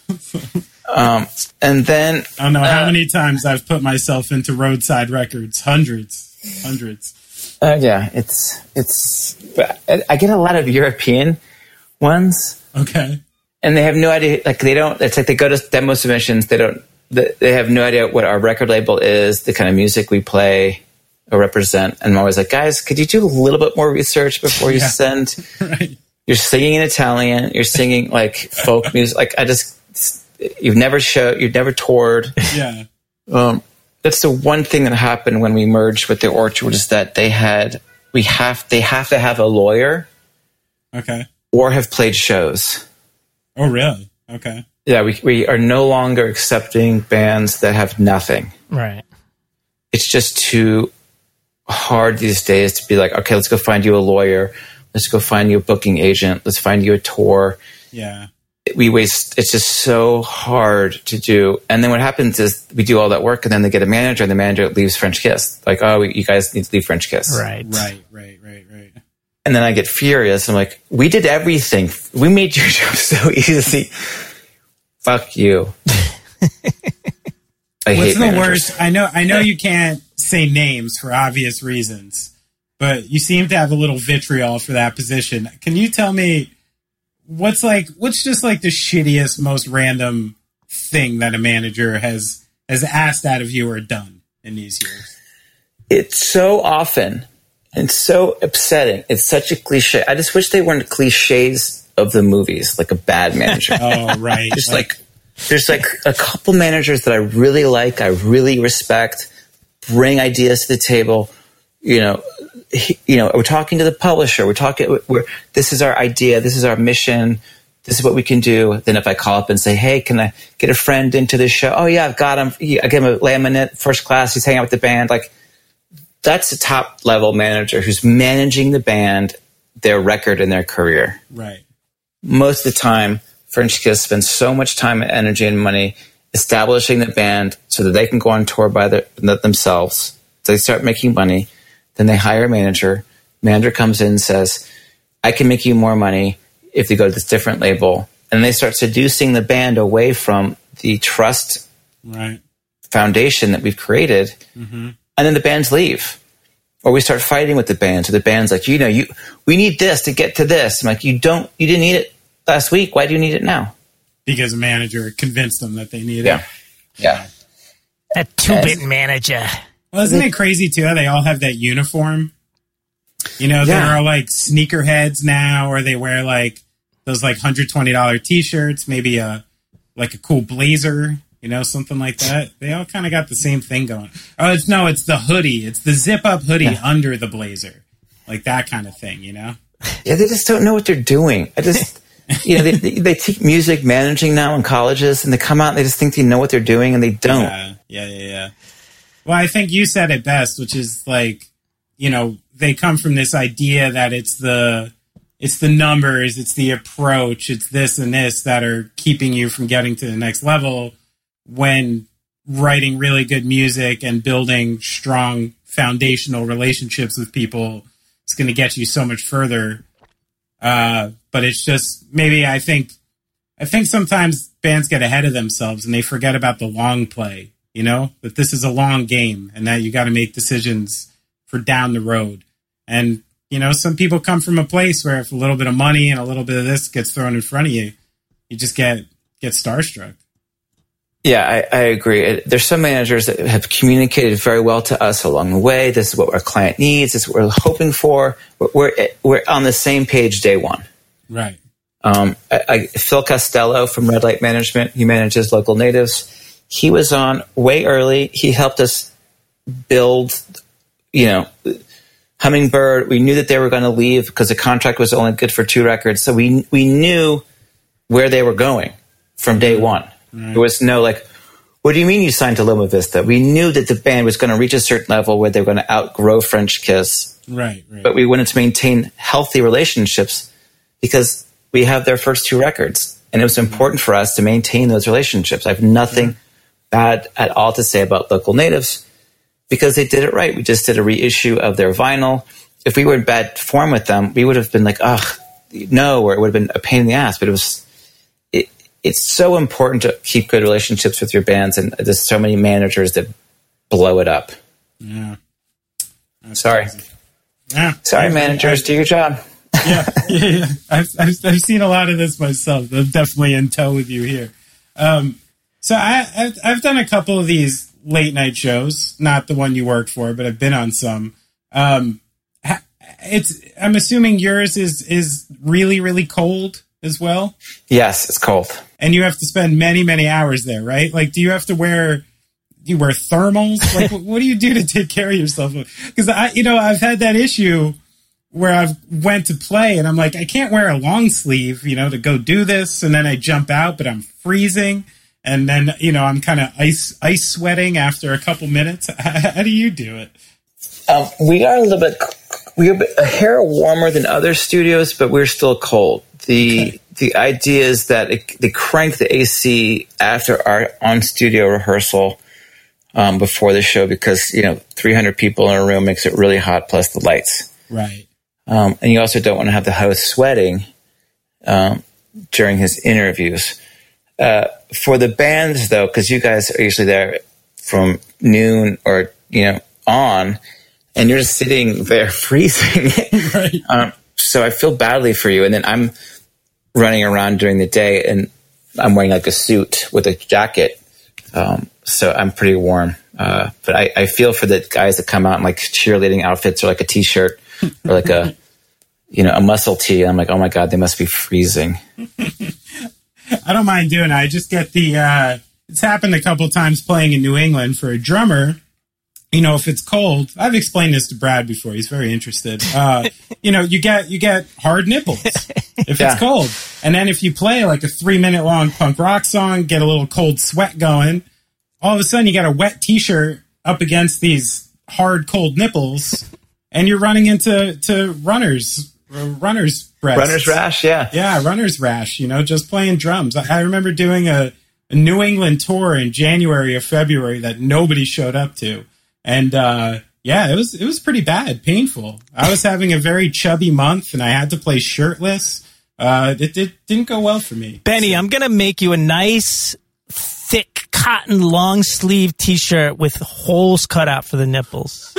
And then I don't know how many times I've put myself into Roadside Records. Hundreds. Yeah, it's. I get a lot of European ones. Okay. And they have no idea. Like they don't. It's like they go to demo submissions. They don't. They have no idea what our record label is, the kind of music we play or represent. And I'm always like, guys, could you do a little bit more research before you send? Right. You're singing in Italian. You're singing like folk music. Like you've never toured. Yeah. That's the one thing that happened when we merged with the Orchard is that they have to have a lawyer. Okay. Or have played shows. Oh, really? Okay. Yeah, we are no longer accepting bands that have nothing. Right. It's just too hard these days to be like, okay, let's go find you a lawyer. Let's go find you a booking agent. Let's find you a tour. Yeah. It's just so hard to do. And then what happens is we do all that work and then they get a manager and the manager leaves French Kiss. Like, oh, you guys need to leave French Kiss. Right. And then I get furious. I'm like, we did everything. We made your job so easy. Fuck you. I hate What's the managers. worst? I know you can't say names for obvious reasons, but you seem to have a little vitriol for that position. Can you tell me what's just like the shittiest, most random thing that a manager has asked out of you or done in these years? It's so often and so upsetting. It's such a cliche. I just wish they weren't cliches of the movies, like a bad manager. Oh, right. There's like a couple managers that I really like, I really respect, bring ideas to the table. We're talking to the publisher. This is our idea. This is our mission. This is what we can do. Then if I call up and say, hey, can I get a friend into this show? Oh, yeah, I've got him. I give him a laminate, first class. He's hanging out with the band. Like, that's a top level manager who's managing the band, their record, and their career. Right. Most of the time, French Kiss spends so much time, energy, and money establishing the band so that they can go on tour by themselves. So they start making money. Then they hire a manager. Manager comes in and says, I can make you more money if you go to this different label. And they start seducing the band away from the trust foundation that we've created. Mm-hmm. And then the bands leave. Or we start fighting with the band. So the band's like, we need this to get to this. I'm like, you didn't need it last week. Why do you need it now? Because a manager convinced them that they needed it. Yeah. A 2-bit manager. Well, isn't it crazy too how they all have that uniform? They're all like sneakerheads now, or they wear like those like $120 t-shirts, maybe a cool blazer, something like that. They all kind of got the same thing going. Oh, it's the hoodie. It's the zip-up hoodie under the blazer. Like that kind of thing, Yeah, they just don't know what they're doing. They teach music managing now in colleges, and they come out and they just think they know what they're doing, and they don't. Yeah. Well, I think you said it best, which is like, they come from this idea that it's the numbers, it's the approach, it's this and this that are keeping you from getting to the next level, when writing really good music and building strong foundational relationships with people is going to get you so much further. But it's just, maybe I think sometimes bands get ahead of themselves and they forget about the long play, that this is a long game and that you got to make decisions for down the road. And, some people come from a place where if a little bit of money and a little bit of this gets thrown in front of you, you just get starstruck. Yeah, I agree. There's some managers that have communicated very well to us along the way. This is what our client needs. This is what we're hoping for. We're on the same page day one. Right. Phil Costello from Red Light Management, he manages Local Natives. He was on way early. He helped us build, Hummingbird. We knew that they were going to leave because the contract was only good for 2 records. So we knew where they were going from day one. Right. There was no what do you mean you signed to Loma Vista? We knew that the band was going to reach a certain level where they were going to outgrow French Kiss. Right. But we wanted to maintain healthy relationships because we have their first 2 records. And it was important for us to maintain those relationships. I have nothing bad at all to say about Local Natives because they did it right. We just did a reissue of their vinyl. If we were in bad form with them, we would have been like, no, or it would have been a pain in the ass. But it's so important to keep good relationships with your bands, and there's so many managers that blow it up. Yeah. Sorry. Crazy. Yeah. Sorry, managers, do your job. Yeah. I've seen a lot of this myself. I'm definitely in tow with you here. So I've done a couple of these late night shows, not the one you worked for, but I've been on some. I'm assuming yours is really, really cold as well. Yes, it's cold. And you have to spend many, many hours there, right? Like, do you have to wear thermals? Like, what do you do to take care of yourself? Because I've had that issue where I've went to play and I'm like, I can't wear a long sleeve, to go do this. And then I jump out, but I'm freezing. And then, I'm kind of ice sweating after a couple minutes. How do you do it? We are we're a hair warmer than other studios, but we're still cold. The idea is that they crank the AC after our on-studio rehearsal before the show because, 300 people in a room makes it really hot, plus the lights. Right. And you also don't want to have the host sweating during his interviews. For the bands, though, because you guys are usually there from noon or, on, and you're just sitting there freezing. Right. So I feel badly for you. And then I'm running around during the day and I'm wearing like a suit with a jacket. So I'm pretty warm. But I feel for the guys that come out in like cheerleading outfits or like a t-shirt or like a muscle tee. I'm like, oh my God, they must be freezing. I don't mind doing it. I just get it's happened a couple times playing in New England for a drummer. if it's cold, I've explained this to Brad before. He's very interested. You get hard nipples if it's cold. And then if you play like a 3-minute long punk rock song, get a little cold sweat going, all of a sudden you got a wet t-shirt up against these hard cold nipples and you're running into runner's breasts. Runner's rash, yeah. Yeah, runner's rash, just playing drums. I remember doing a New England tour in January or February that nobody showed up to. And it was pretty bad, painful. I was having a very chubby month, and I had to play shirtless. It didn't go well for me. Benny, I'm going to make you a nice, thick, cotton, long-sleeve T-shirt with holes cut out for the nipples.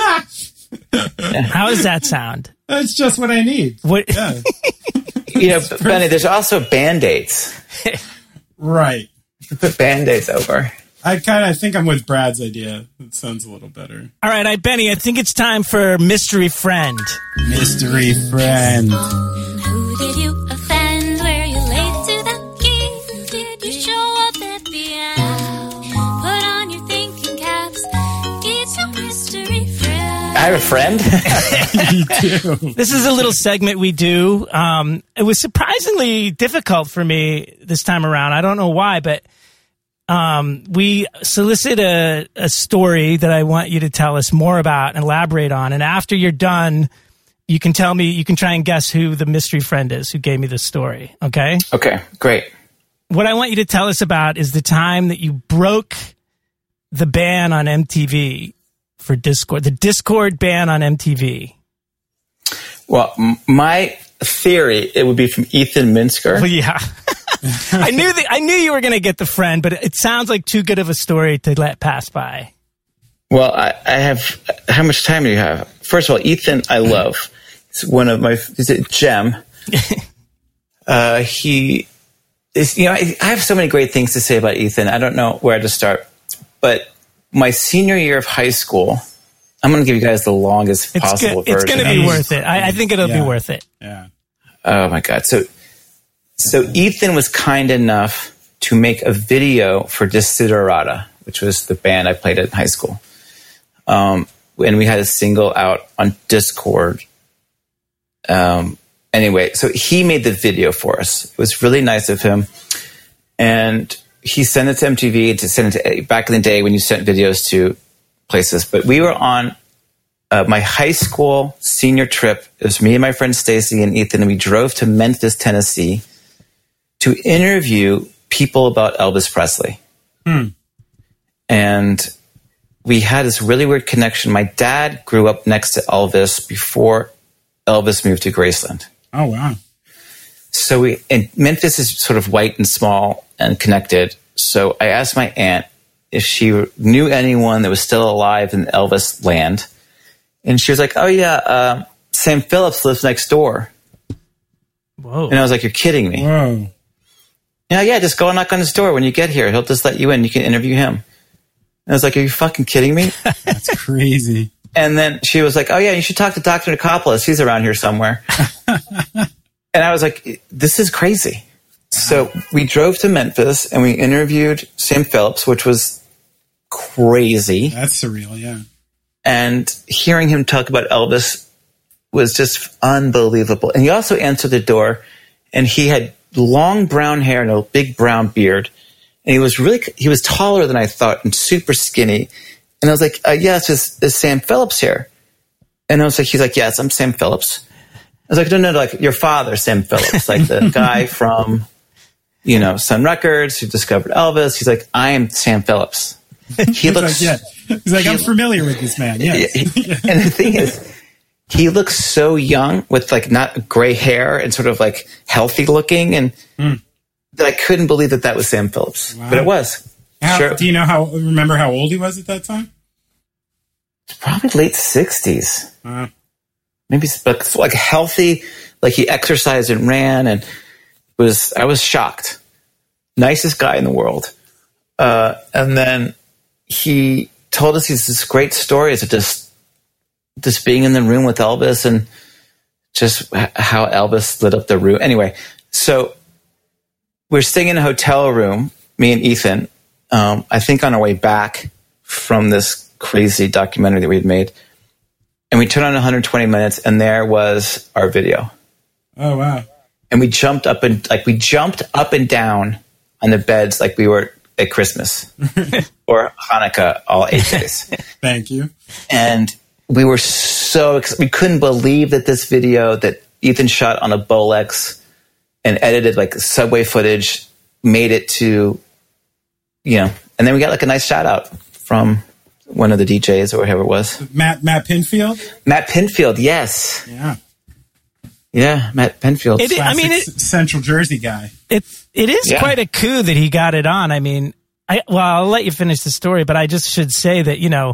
How does that sound? That's just what I need. What? Yeah. Benny, there's also Band-Aids. Right. You put Band-Aids over. I think I'm with Brad's idea. It sounds a little better. All right, Benny, I think it's time for Mystery Friend. Mystery Friend. Who did you offend? Were you late to the game? Did you show up at the end? Put on your thinking caps. It's a mystery friend. I have a friend. You do. This is a little segment we do. It was surprisingly difficult for me this time around. I don't know why, but we solicit a story that I want you to tell us more about and elaborate on. And after you're done, you can tell me, you can try and guess who the mystery friend is who gave me the story. Okay? Okay, great. What I want you to tell us about is the time that you broke the ban on MTV for Discord, the Discord ban on MTV. Well, my theory, it would be from Ethan Minsker. Well, yeah. I knew you were going to get the friend, but it sounds like too good of a story to let pass by. Well, I have. How much time do you have? First of all, Ethan, I love. He's one of my. Is it Gem? He is. I have so many great things to say about Ethan. I don't know where to start. But my senior year of high school, I'm going to give you guys the longest possible version. It's going to be worth it. I think it'll be worth it. Yeah. Oh my God. So Ethan was kind enough to make a video for Desiderata, which was the band I played at in high school. And we had a single out on Discord. Anyway, so he made the video for us. It was really nice of him. And he sent it to MTV to send it to, back in the day when you sent videos to places. But we were on my high school senior trip. It was me and my friend Stacy and Ethan, and we drove to Memphis, Tennessee to interview people about Elvis Presley. And we had this really weird connection. My dad grew up next to Elvis before Elvis moved to Graceland. Oh, wow. So and Memphis is sort of white and small and connected. So I asked my aunt if she knew anyone that was still alive in Elvis land. And she was like, oh, yeah, Sam Phillips lives next door. Whoa. And I was like, you're kidding me. Whoa. Yeah, just go and knock on his door when you get here. He'll just let you in. You can interview him. And I was like, are you fucking kidding me? That's crazy. And then she was like, oh, yeah, you should talk to Dr. Nicopolis. He's around here somewhere. And I was like, this is crazy. So we drove to Memphis and we interviewed Sam Phillips, which was crazy. That's surreal, yeah. And hearing him talk about Elvis was just unbelievable. And he also answered the door, and he had long brown hair and a big brown beard. And he was taller than I thought and super skinny. And I was like, yes, is Sam Phillips here? And I was like, he's like, yes, I'm Sam Phillips. I was like, no, like your father, Sam Phillips, like the guy from, Sun Records who discovered Elvis. He's like, I am Sam Phillips. He looks, He's like, I'm familiar with this man. Yes. And the thing is, he looks so young with like not gray hair and sort of like healthy looking. And that I couldn't believe that was Sam Phillips, but it was. Sure. Do you remember how old he was at that time? Probably late 60s. Maybe like healthy, like he exercised and ran, and I was shocked. Nicest guy in the world. And then he told us these great stories of just being in the room with Elvis and just how Elvis lit up the room. Anyway, so we're staying in a hotel room, me and Ethan, I think on our way back from this crazy documentary that we had made. And we turned on 120 minutes, and there was our video. Oh, wow. And we jumped up and down on the beds like we were at Christmas or Hanukkah all 8 days. Thank you. And we were we couldn't believe that this video that Ethan shot on a Bolex and edited like subway footage made it to, and then we got like a nice shout out from one of the DJs or whatever it was. Matt Pinfield? Matt Pinfield, yes. Yeah. Yeah, Matt Pinfield. Central Jersey guy. It is quite a coup that he got it on. I mean, I'll let you finish the story, but I just should say that,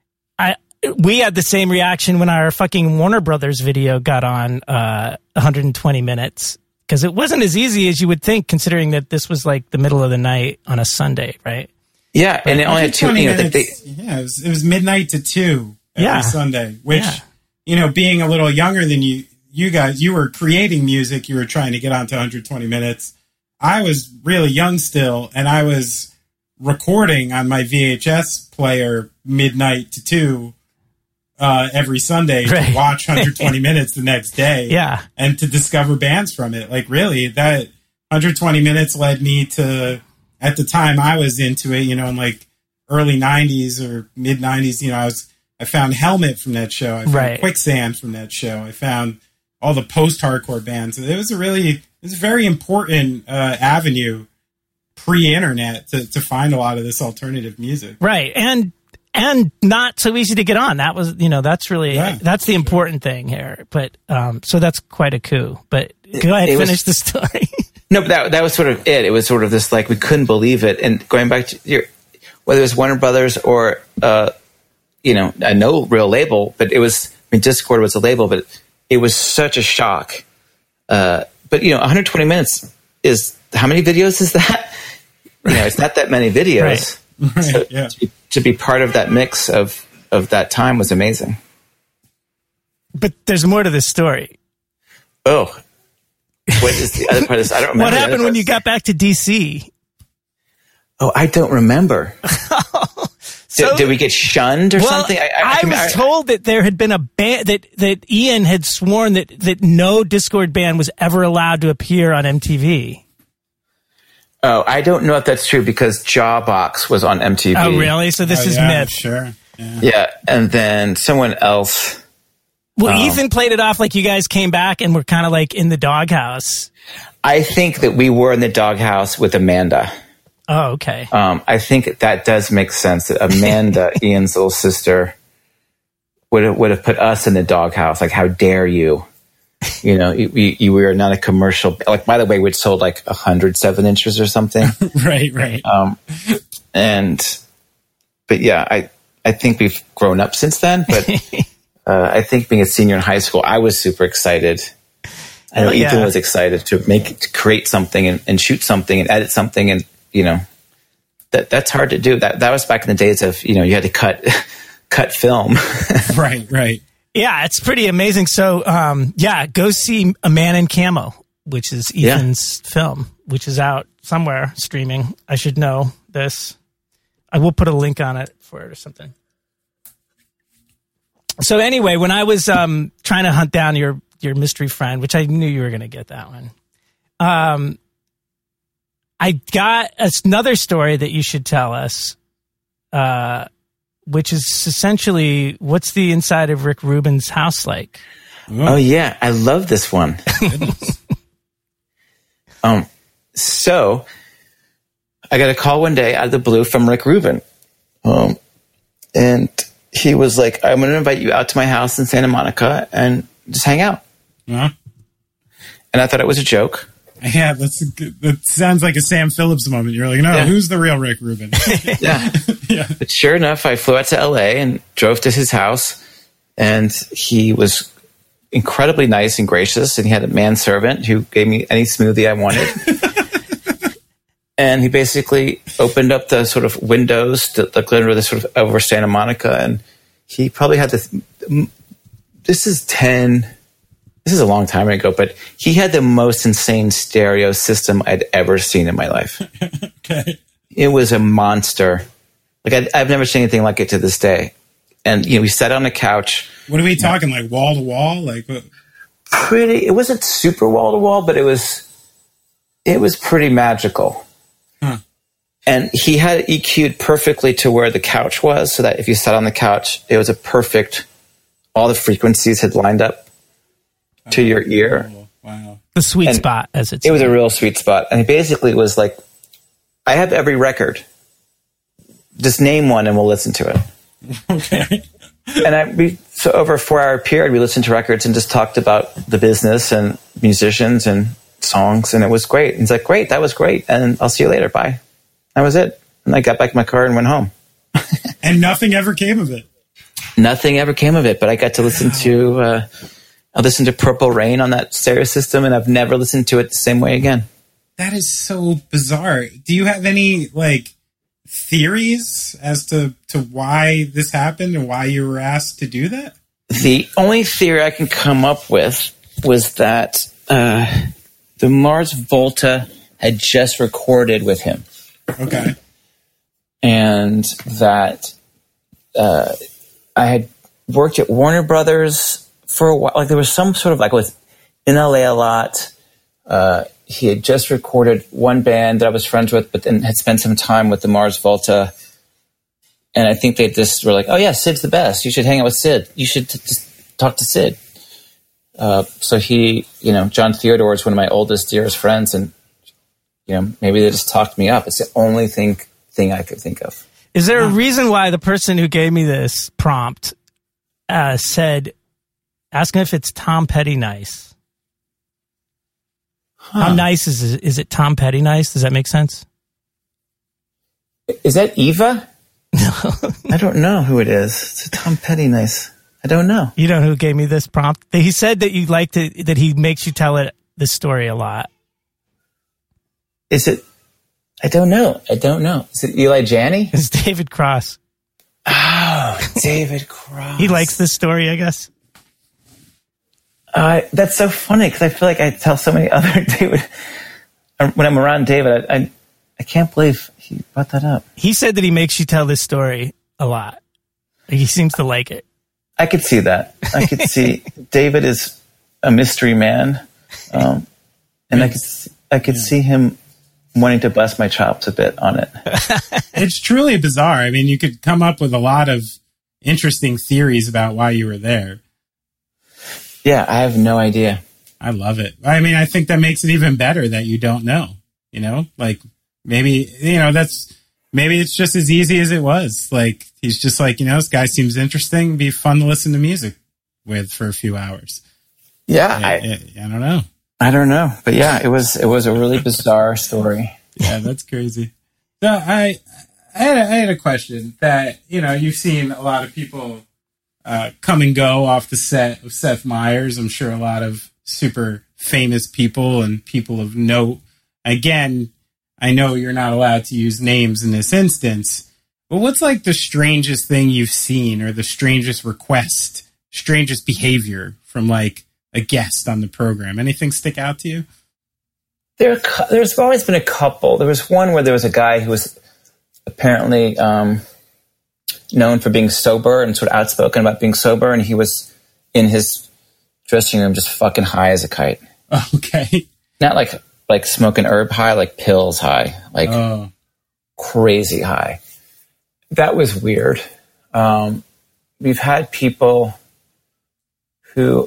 we had the same reaction when our fucking Warner Brothers video got on 120 minutes, because it wasn't as easy as you would think, considering that this was like the middle of the night on a Sunday, right? Yeah, and it only had 2 minutes. It was midnight to 2 every Sunday, which, being a little younger than you guys, you were creating music, you were trying to get onto 120 minutes. I was really young still, and I was recording on my VHS player midnight to 2 every Sunday to watch 120 minutes the next day. Yeah. And to discover bands from it. Like, really, that 120 minutes led me to, at the time I was into it, in like early 90s or mid 90s, I found Helmet from that show. I found Quicksand from that show. I found all the post-hardcore bands. It was a very important avenue pre-internet to find a lot of this alternative music. Right. And not so easy to get on. That was, that's really, that's the important thing here. But, so that's quite a coup. But go ahead and finish the story. No, but that was sort of it. It was sort of this, like, we couldn't believe it. And going back to whether it was Warner Brothers or, a no real label, but it was, Discord was a label, but it was such a shock. But 120 minutes is, how many videos is that? It's not that many videos. Right. So to be part of that mix of that time was amazing. But there's more to this story. Oh, what is the other part of this? I don't remember. What happened when you got back to DC? Oh, I don't remember. Did we get shunned or something? I was told that there had been a ban, that Ian had sworn that no Discord band was ever allowed to appear on MTV. Oh, I don't know if that's true, because Jawbox was on MTV. Oh, really? So this is myth. Sure. Yeah, and then someone else. Well, Ethan played it off like you guys came back and were kind of like in the doghouse. I think that we were in the doghouse with Amanda. Oh, okay. I think that does make sense. That Amanda, Ian's little sister, would have put us in the doghouse. Like, how dare you? You were not a commercial. Like, by the way, we'd sold like 107 inches or something. Right. But yeah, I think we've grown up since then. But I think being a senior in high school, I was super excited. I know Ethan was excited to create something and shoot something and edit something, and that's hard to do. That was back in the days of you had to cut film. Right. Yeah, it's pretty amazing. So, go see A Man in Camo, which is Ethan's film, which is out somewhere streaming. I should know this. I will put a link on it for it or something. So anyway, when I was trying to hunt down your mystery friend, which I knew you were going to get that one, I got another story that you should tell us, which is essentially, what's the inside of Rick Rubin's house like? Oh yeah, I love this one. So I got a call one day out of the blue from Rick Rubin, and he was like, "I'm going to invite you out to my house in Santa Monica and just hang out." Yeah. And I thought it was a joke. Yeah, that sounds like a Sam Phillips moment. You're like, no, who's the real Rick Rubin? Yeah. But sure enough, I flew out to LA and drove to his house, and he was incredibly nice and gracious, and he had a manservant who gave me any smoothie I wanted. And he basically opened up the sort of windows that looked over the sort of over Santa Monica, and he probably had this is a long time ago, but he had the most insane stereo system I'd ever seen in my life. Okay. It was a monster. Like I've never seen anything like it to this day. And we sat on the couch. What are we talking? Like wall to wall? Like what? It wasn't super wall to wall, but it was pretty magical. Huh. And he had it EQ'd perfectly to where the couch was, so that if you sat on the couch, it was all the frequencies had lined up to your ear. Wow. The sweet spot, as it's. It was a real sweet spot. And basically it was like, I have every record. Just name one and we'll listen to it. Okay. And so over a 4-hour period, we listened to records and just talked about the business and musicians and songs, and it was great. And he's like, great, that was great. And I'll see you later. Bye. That was it. And I got back in my car and went home. And nothing ever came of it. Nothing ever came of it, but I got to listen to Purple Rain on that stereo system, and I've never listened to it the same way again. That is so bizarre. Do you have any theories as to why this happened and why you were asked to do that? The only theory I can come up with was that the Mars Volta had just recorded with him. Okay. And that I had worked at Warner Brothers for a while. Like there was some sort of in LA a lot. He had just recorded one band that I was friends with, but then had spent some time with the Mars Volta. And I think they just were like, oh yeah, Sid's the best. You should hang out with Sid. You should just talk to Sid. So he, John Theodore is one of my oldest, dearest friends. And, maybe they just talked me up. It's the only thing I could think of. Is there a reason why the person who gave me this prompt said, ask him if it's Tom Petty nice? Huh. How nice is it? Is it Tom Petty nice? Does that make sense? Is that Eva? No. I don't know who it is. It's a Tom Petty nice. I don't know. You know who gave me this prompt? He said that you liked it, that he makes you tell the story a lot. Is it? I don't know. Is it Eli Janney? It's David Cross. Oh, David Cross. He likes this story, I guess. That's so funny because I feel like I tell so many other David. When I'm around David, I can't believe he brought that up. He said that he makes you tell this story a lot. He seems to like it. I could see that. I could see David is a mystery man, and I could see him wanting to bust my chops a bit on it. It's truly bizarre. I mean, you could come up with a lot of interesting theories about why you were there. Yeah, I have no idea. I love it. I mean, I think that makes it even better that you don't know, maybe it's just as easy as it was. Like, he's just like, this guy seems interesting. It'd be fun to listen to music with for a few hours. Yeah. I don't know. I don't know. But yeah, it was a really bizarre story. Yeah, that's crazy. So I had a question that, you've seen a lot of people come and go off the set of Seth Meyers. I'm sure a lot of super famous people and people of note. Again, I know you're not allowed to use names in this instance, but what's the strangest thing you've seen or the strangest request, strangest behavior from a guest on the program? Anything stick out to you? There's always been a couple. There was one where there was a guy who was apparently known for being sober and sort of outspoken about being sober, and he was in his dressing room just fucking high as a kite. Okay. Not like smoking herb high, like pills high, crazy high. That was weird. We've had people who,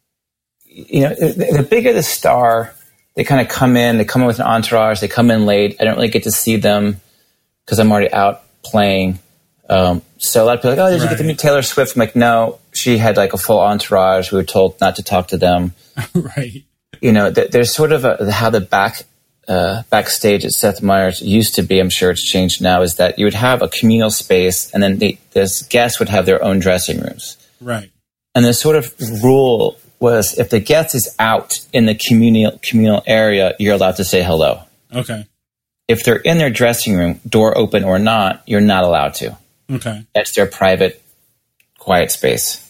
the bigger the star, they kind of come in with an entourage, they come in late. I don't really get to see them because I'm already out playing. So a lot of people are like, oh, did you get the new Taylor Swift? I'm like, no, she had a full entourage. We were told not to talk to them. Right. There's sort of how the backstage at Seth Meyers used to be. I'm sure it's changed now. Is that you would have a communal space, and then this guests would have their own dressing rooms. Right. And the sort of rule was, if the guest is out in the communal area, you're allowed to say hello. Okay. If they're in their dressing room, door open or not, you're not allowed to. Okay. That's their private, quiet space.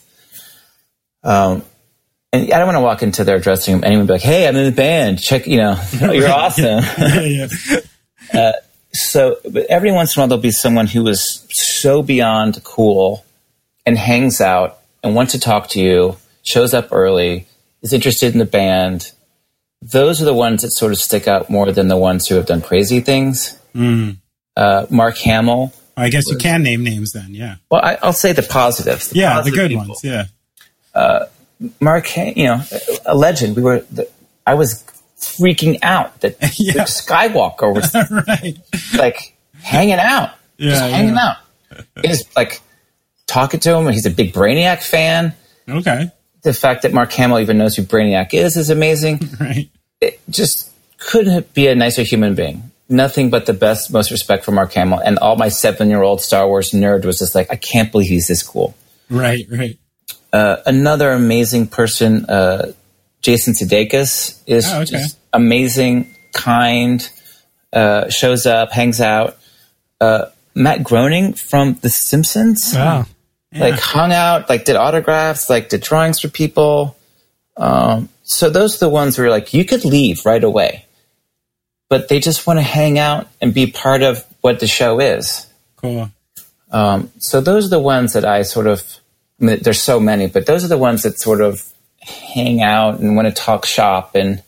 And I don't want to walk into their dressing room and anyone be like, hey, I'm in the band. Check, you're awesome. Yeah. but every once in a while there'll be someone who is so beyond cool and hangs out and wants to talk to you, shows up early, is interested in the band. Those are the ones that sort of stick out more than the ones who have done crazy things. Mark Hamill. I guess you can name names then, yeah. Well, I'll say the positives. The good people. Ones, yeah. Mark, a legend. I was freaking out that Luke Skywalker was like hanging out. Hanging out. He's like talking to him, and he's a big Brainiac fan. Okay. The fact that Mark Hamill even knows who Brainiac is amazing. Right. It just couldn't be a nicer human being. Nothing but the best, most respect for Mark Hamill. And all my 7-year-old Star Wars nerd was just like, I can't believe he's this cool. Right. Another amazing person, Jason Sudeikis, is just amazing, kind, shows up, hangs out. Matt Groening from The Simpsons. Wow. Like hung out, like did autographs, like did drawings for people. So those are the ones where you're like, you could leave right away, but they just want to hang out and be part of what the show is. Cool. So those are the ones that I sort of, there's so many, but those are the ones that sort of hang out and want to talk shop. And,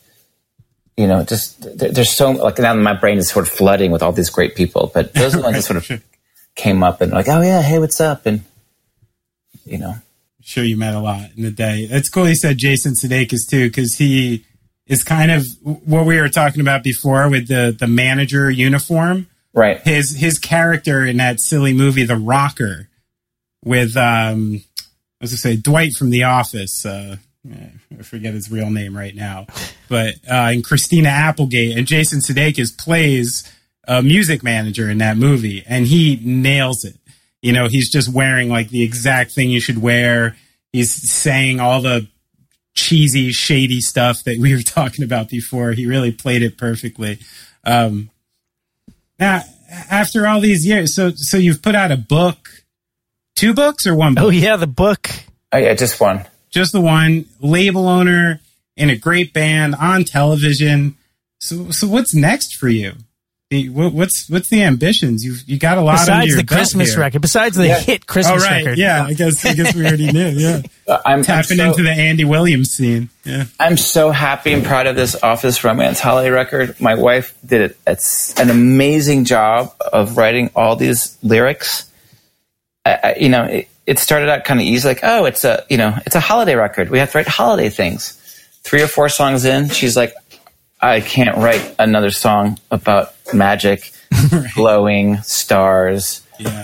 just there's so, like now my brain is sort of flooding with all these great people, but those are the ones that sort of came up and like, oh yeah, hey, what's up? And, I'm sure you met a lot in the day. It's cool you said Jason Sudeikis too, because he is kind of what we were talking about before with the manager uniform. Right. His character in that silly movie, The Rocker, with Dwight from The Office. I forget his real name right now, but and Christina Applegate, and Jason Sudeikis plays a music manager in that movie, and he nails it. He's just wearing like the exact thing you should wear. He's saying all the cheesy, shady stuff that we were talking about before. He really played it perfectly. Now, after all these years, so you've put out a book, 2 books or 1 book? Oh yeah, the book. Oh yeah, just one. Just the one. Label owner in a great band on television. So what's next for you? What's the ambitions? You got a lot besides under your the belt Christmas here. record. Besides the hit Christmas record. Yeah, I guess we already knew. Yeah, I'm tapping into the Andy Williams scene. Yeah, I'm so happy and proud of this Office Romance holiday record. My wife did an amazing job of writing all these lyrics. It started out kind of easy, like, oh, it's a holiday record. We have to write holiday things. 3 or 4 songs in, she's like, I can't write another song about magic, glowing stars,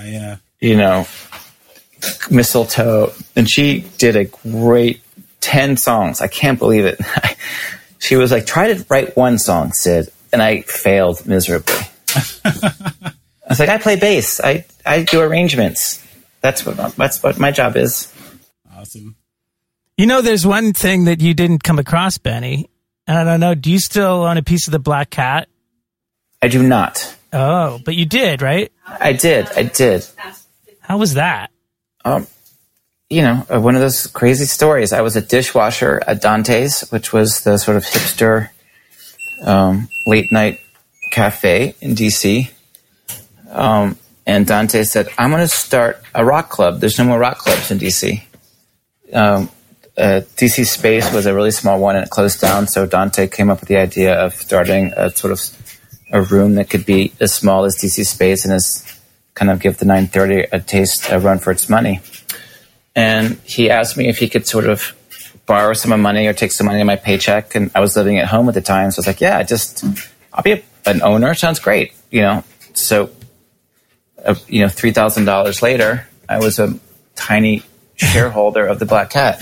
mistletoe. And she did a great 10 songs. I can't believe it. She was like, try to write 1 song, Sid. And I failed miserably. I was like, I play bass. I do arrangements. That's what my job is. Awesome. There's one thing that you didn't come across, Benny. I don't know. Do you still own a piece of the Black Cat? I do not. Oh, but you did, right? I did. How was that? One of those crazy stories. I was a dishwasher at Dante's, which was the sort of hipster late night cafe in DC. And Dante said, I'm going to start a rock club. There's no more rock clubs in DC. DC Space was a really small one and it closed down. So Dante came up with the idea of starting a sort of a room that could be as small as DC Space and as kind of give the 930 a run for its money. And he asked me if he could sort of borrow some of money or take some money in my paycheck. And I was living at home at the time. So I was like, yeah, I'll be an owner. Sounds great. So, $3,000 later, I was a tiny shareholder of the Black Cat.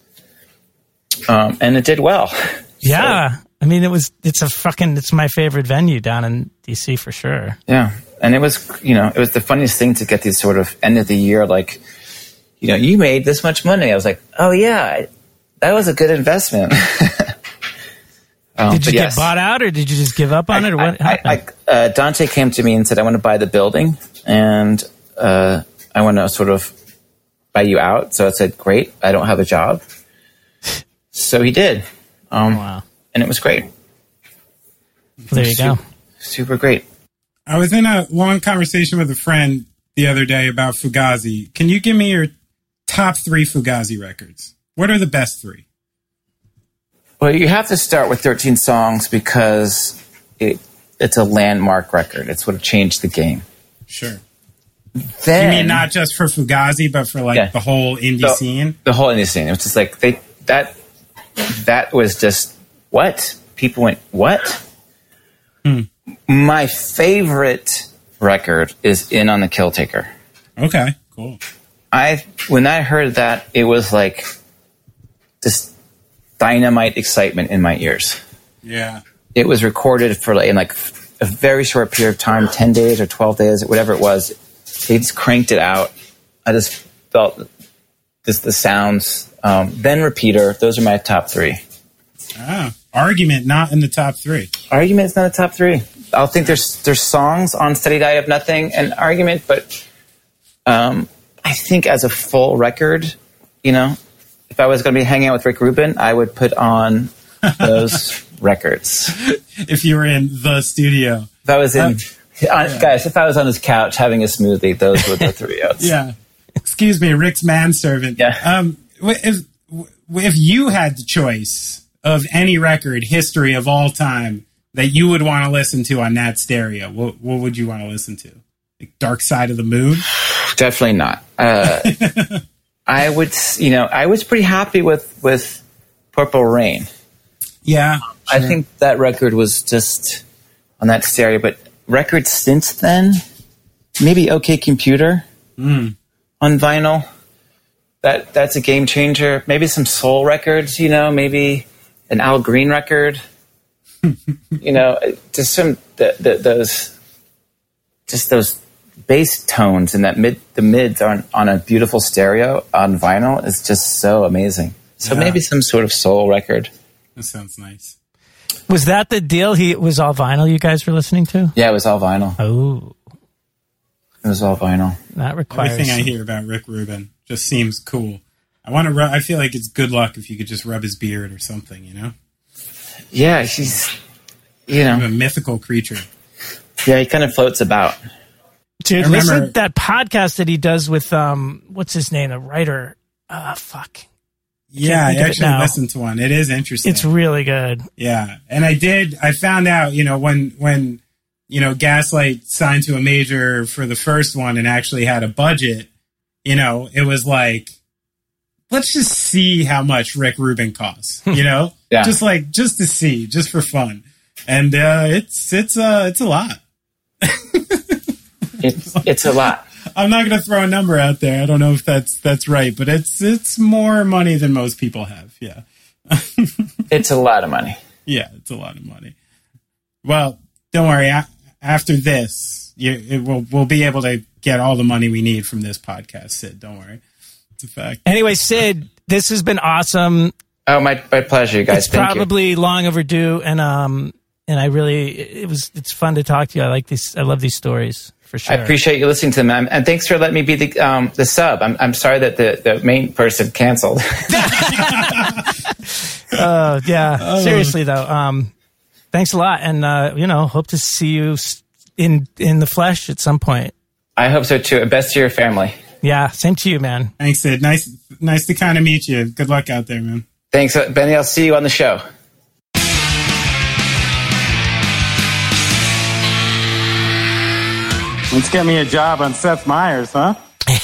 And it did well. Yeah. So, I mean, it's my favorite venue down in DC for sure. Yeah. And it was the funniest thing to get these sort of end of the year, like, you made this much money. I was like, oh yeah, that was a good investment. Did you get bought out or did you just give up on it? Or what happened? Dante came to me and said, I want to buy the building and I want to sort of buy you out. So I said, great. I don't have a job. So he did. Wow. And it was great. There you go. Super great. I was in a long conversation with a friend the other day about Fugazi. Can you give me your top 3 Fugazi records? What are the best 3? Well, you have to start with 13 Songs because it's a landmark record. It's what changed the game. Sure. Then, you mean not just for Fugazi, but for the whole indie scene? The whole indie scene. It was just like that was just what? People went, what? My favorite record is In on the Kill Taker. Okay, cool. When I heard that, it was like this dynamite excitement in my ears. Yeah. It was recorded for in like a very short period of time, 10 days or 12 days, whatever it was. They just cranked it out. I just felt just the sounds. Then Repeater. Those are my top 3. Argument not in the top 3. Argument's not a top 3. I think there's songs on Steady Diet of Nothing and Argument, but I think as a full record, if I was going to be hanging out with Rick Rubin, I would put on those records. If you were in the studio. If I was guys, if I was on his couch having a smoothie, those were the 3 outs. Yeah. Excuse me, Rick's manservant. Yeah. If you had the choice of any record, history of all time, that you would want to listen to on that stereo, what would you want to listen to? Like Dark Side of the Moon? Definitely not. I was pretty happy with Purple Rain. Yeah. Sure. I think that record was just on that stereo, but records since then, maybe OK Computer on vinyl. That's a game changer. Maybe some soul records, maybe an Al Green record. Just some those bass tones and the mids on a beautiful stereo on vinyl is just so amazing. So maybe some sort of soul record. That sounds nice. Was that the deal? It was all vinyl you guys were listening to? Yeah, it was all vinyl. Oh. It was all vinyl. That requires... Everything I hear about Rick Rubin just seems cool. I feel like it's good luck if you could just rub his beard or something, Yeah, he's, a mythical creature. Yeah, he kind of floats about. Dude, listen to that podcast that he does with, what's his name, the writer? Fuck. Yeah, I actually listened to one. It is interesting. It's really good. Yeah. And I found out, when Gaslight signed to a major for the first one and actually had a budget, it was like, let's just see how much Rick Rubin costs, Yeah. Just to see, just for fun. And it's a lot. It's a lot. I'm not going to throw a number out there. I don't know if that's right, but it's more money than most people have. Yeah. It's a lot of money. Yeah, it's a lot of money. Well, don't worry. After this, we'll be able to get all the money we need from this podcast, Sid. Don't worry. It's a fact. Anyway, Sid, this has been awesome. Oh, my pleasure, you guys. It's probably long overdue, and I really it's fun to talk to you. I like these. I love these stories. For sure. I appreciate you listening to them, and thanks for letting me be the sub. I'm sorry that the main person canceled. Seriously though, thanks a lot, and hope to see you in the flesh at some point. I hope so too. Best to your family. Yeah, same to you, man. Thanks, Sid. Nice to kind of meet you. Good luck out there, man. Thanks, Benny. I'll see you on the show. Let's get me a job on Seth Meyers, huh?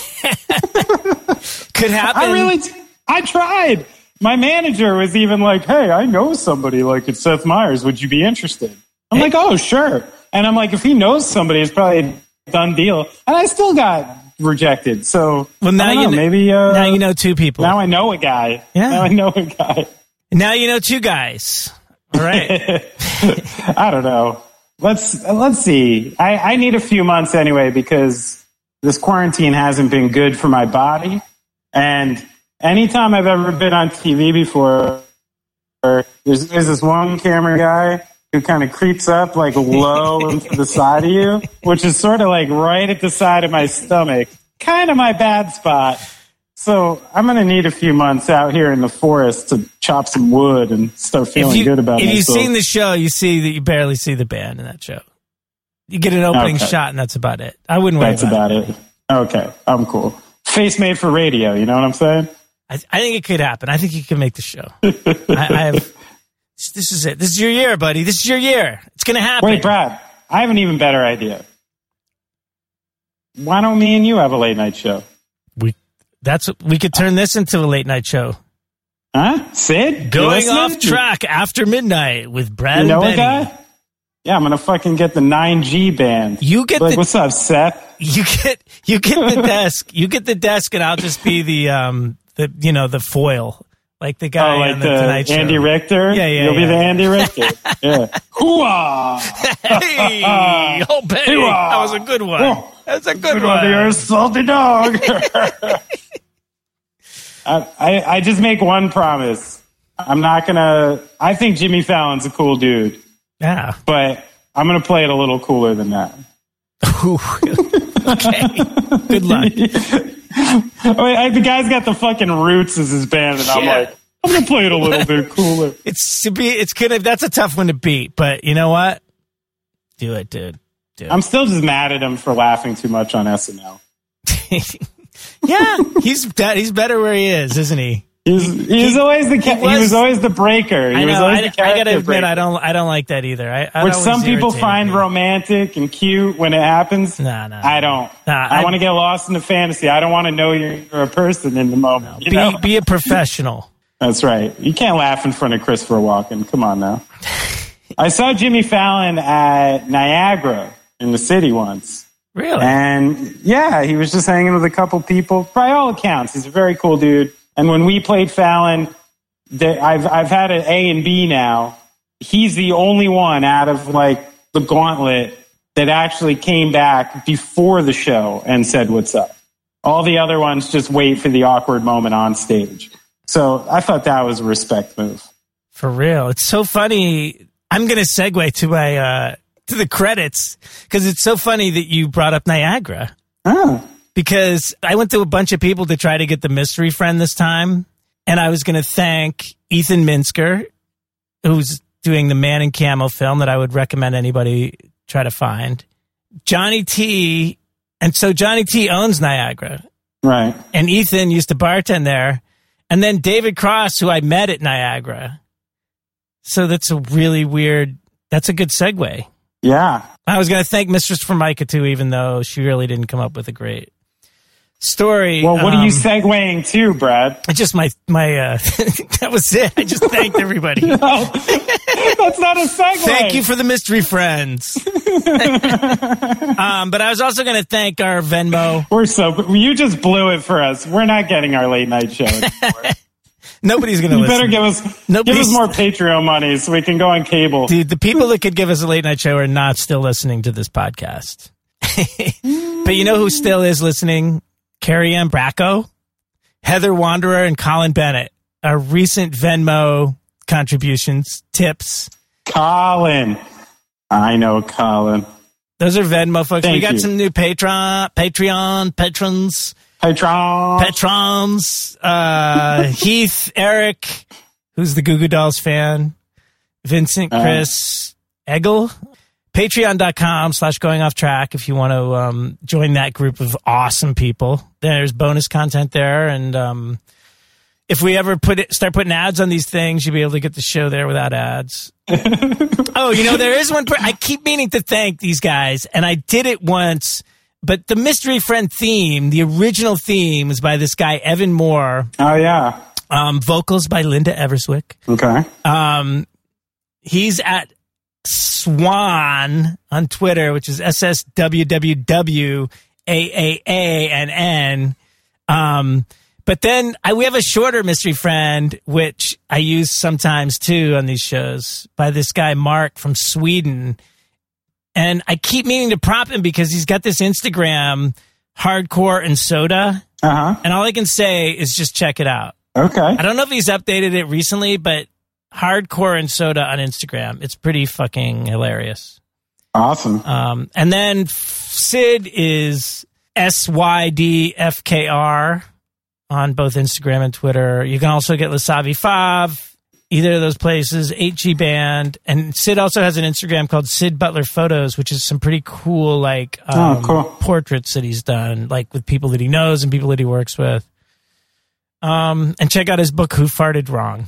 Could happen. I tried. My manager was even like, hey, I know somebody like it's Seth Meyers. Would you be interested? I'm like, oh, sure. And I'm like, if he knows somebody, it's probably a done deal. And I still got rejected. So, well, now now you know 2 people. Now I know a guy. Yeah. Now I know a guy. Now you know 2 guys. All right. I don't know. Let's see. I need a few months anyway because this quarantine hasn't been good for my body. And anytime I've ever been on TV before, there's this one camera guy who kind of creeps up like low into the side of you, which is sort of like right at the side of my stomach, kind of my bad spot. So I'm going to need a few months out here in the forest to chop some wood and start feeling good about myself. If you've seen the show, you see that you barely see the band in that show. You get an opening shot, and that's about it. I wouldn't worry about it. That's about it. Okay, I'm cool. Face made for radio, you know what I'm saying? I think it could happen. I think you can make the show. This is it. This is your year, buddy. This is your year. It's going to happen. Wait, Brad, I have an even better idea. Why don't me and you have a late night show? We could turn this into a late night show. Huh? Sid? Going off track after midnight with Brad and Benny. Guy? Yeah, I'm going to fucking get the 9G band. You get what's up, Seth? You get the desk. You get the desk, and I'll just be the foil. Like the guy on the Tonight Show. Andy Richter? Yeah. You'll be the Andy Richter. Yeah. Hooah! Hey! Oh, Benny! That was a good one. Oh, that's a good one. You're a salty dog. I just make one promise. I'm not going to... I think Jimmy Fallon's a cool dude. Yeah. But I'm going to play it a little cooler than that. Okay. Good luck. The guy's got the fucking Roots as his band, and I'm like, I'm gonna play it a little bit cooler. That's a tough one to beat, but you know what? Do it, dude. I'm still just mad at him for laughing too much on SNL. Yeah, he's better where he is, isn't he? He was always the breaker. I know. I gotta admit, I don't like that either. Which some people find romantic and cute when it happens. No. I don't. I want to get lost in the fantasy. I don't want to know you're a person in the moment. Be a professional. That's right. You can't laugh in front of Christopher Walken. Come on now. I saw Jimmy Fallon at Niagara in the city once. Really? And yeah, he was just hanging with a couple people. By all accounts, he's a very cool dude. And when we played Fallon, I've had an A and B now. He's the only one out of the gauntlet that actually came back before the show and said what's up. All the other ones just wait for the awkward moment on stage. So I thought that was a respect move. For real. It's so funny. I'm going to segue to the credits because it's so funny that you brought up Niagara. Oh. Because I went to a bunch of people to try to get the mystery friend this time. And I was going to thank Ethan Minsker, who's doing the Man in Camo film that I would recommend anybody try to find. Johnny T. And so Johnny T owns Niagara. Right. And Ethan used to bartend there. And then David Cross, who I met at Niagara. So that's a really weird, that's a good segue. Yeah. I was going to thank Mistress Formica too, even though she really didn't come up with a great story. Well, what are you segueing to, Brad? Just my that was it. I just thanked everybody. No, that's not a segue. Thank you for the mystery friends. But I was also going to thank our Venmo. You just blew it for us. We're not getting our late night show anymore. Nobody's going to listen. You better give us more Patreon money so we can go on cable. Dude, the people that could give us a late night show are not still listening to this podcast. But you know who still is listening? Carrie Ann Bracco, Heather Wanderer, and Colin Bennett. Our recent Venmo contributions, tips. Colin. I know Colin. Those are Venmo folks. Thank we got you. some new Patreons. Heath, Eric, who's the Goo Goo Dolls fan. Vincent, Chris, Eggle. Patreon.com/going off track if you want to join that group of awesome people. There's bonus content there. And if we ever start putting ads on these things, you'll be able to get the show there without ads. Oh, there is one. I keep meaning to thank these guys, and I did it once. But the Mystery Friend theme, the original theme, is by this guy, Evan Moore. Oh, yeah. Vocals by Linda Everswick. Okay. He's at Swan on Twitter, which is SSWWWAAANN. But then we have a shorter Mystery Friend, which I use sometimes too on these shows, by this guy, Mark from Sweden. And I keep meaning to prop him because he's got this Instagram, Hardcore and Soda. Uh-huh. And all I can say is just check it out. Okay. I don't know if he's updated it recently, but Hardcore and Soda on Instagram. It's pretty fucking hilarious. Awesome. And then Sid is SYDFKR on both Instagram and Twitter. You can also get Lasavi Fav either of those places, HG Band. And Sid also has an Instagram called Sid Butler Photos, which is some pretty cool, like, portraits that he's done, like with people that he knows and people that he works with. And check out his book, Who Farted Wrong,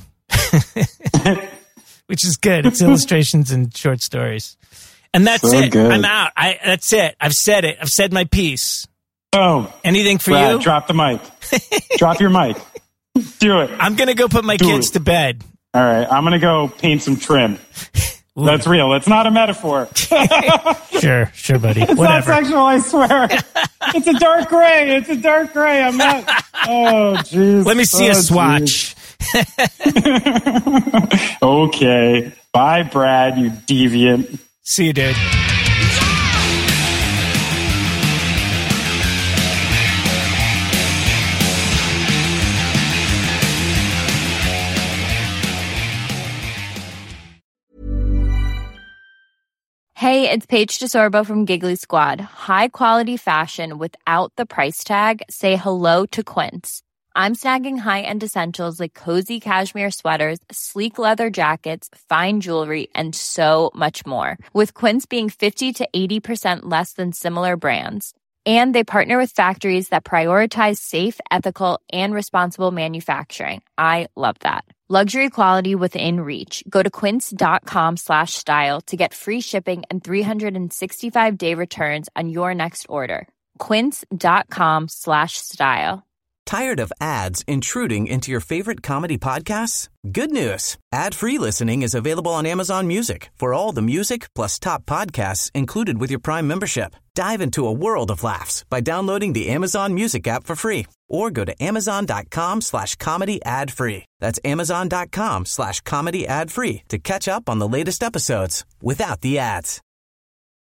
which is good. It's illustrations and short stories. And that's so it. Good. I'm out. That's it. I've said it. I've said my piece. Oh. Anything for Brad, you? Drop the mic. Drop your mic. Do it. I'm going to go put my kids to bed. All right. I'm going to go paint some trim. Ooh. That's real. That's not a metaphor. Sure, buddy. It's Whatever. not sexual, I swear. It's a dark gray. It's a dark gray. I'm not. Oh, jeez. Let me see a swatch. Okay. Bye, Brad, you deviant. See you, dude. Hey, it's Paige DeSorbo from Giggly Squad. High quality fashion without the price tag. Say hello to Quince. I'm snagging high-end essentials like cozy cashmere sweaters, sleek leather jackets, fine jewelry, and so much more. With Quince being 50 to 80% less than similar brands. And they partner with factories that prioritize safe, ethical, and responsible manufacturing. I love that. Luxury quality within reach. Go to quince.com/style to get free shipping and 365-day returns on your next order. Quince.com/style. Tired of ads intruding into your favorite comedy podcasts? Good news. Ad-free listening is available on Amazon Music for all the music plus top podcasts included with your Prime membership. Dive into a world of laughs by downloading the Amazon Music app for free or go to amazon.com/comedy ad-free. That's amazon.com/comedy ad-free to catch up on the latest episodes without the ads.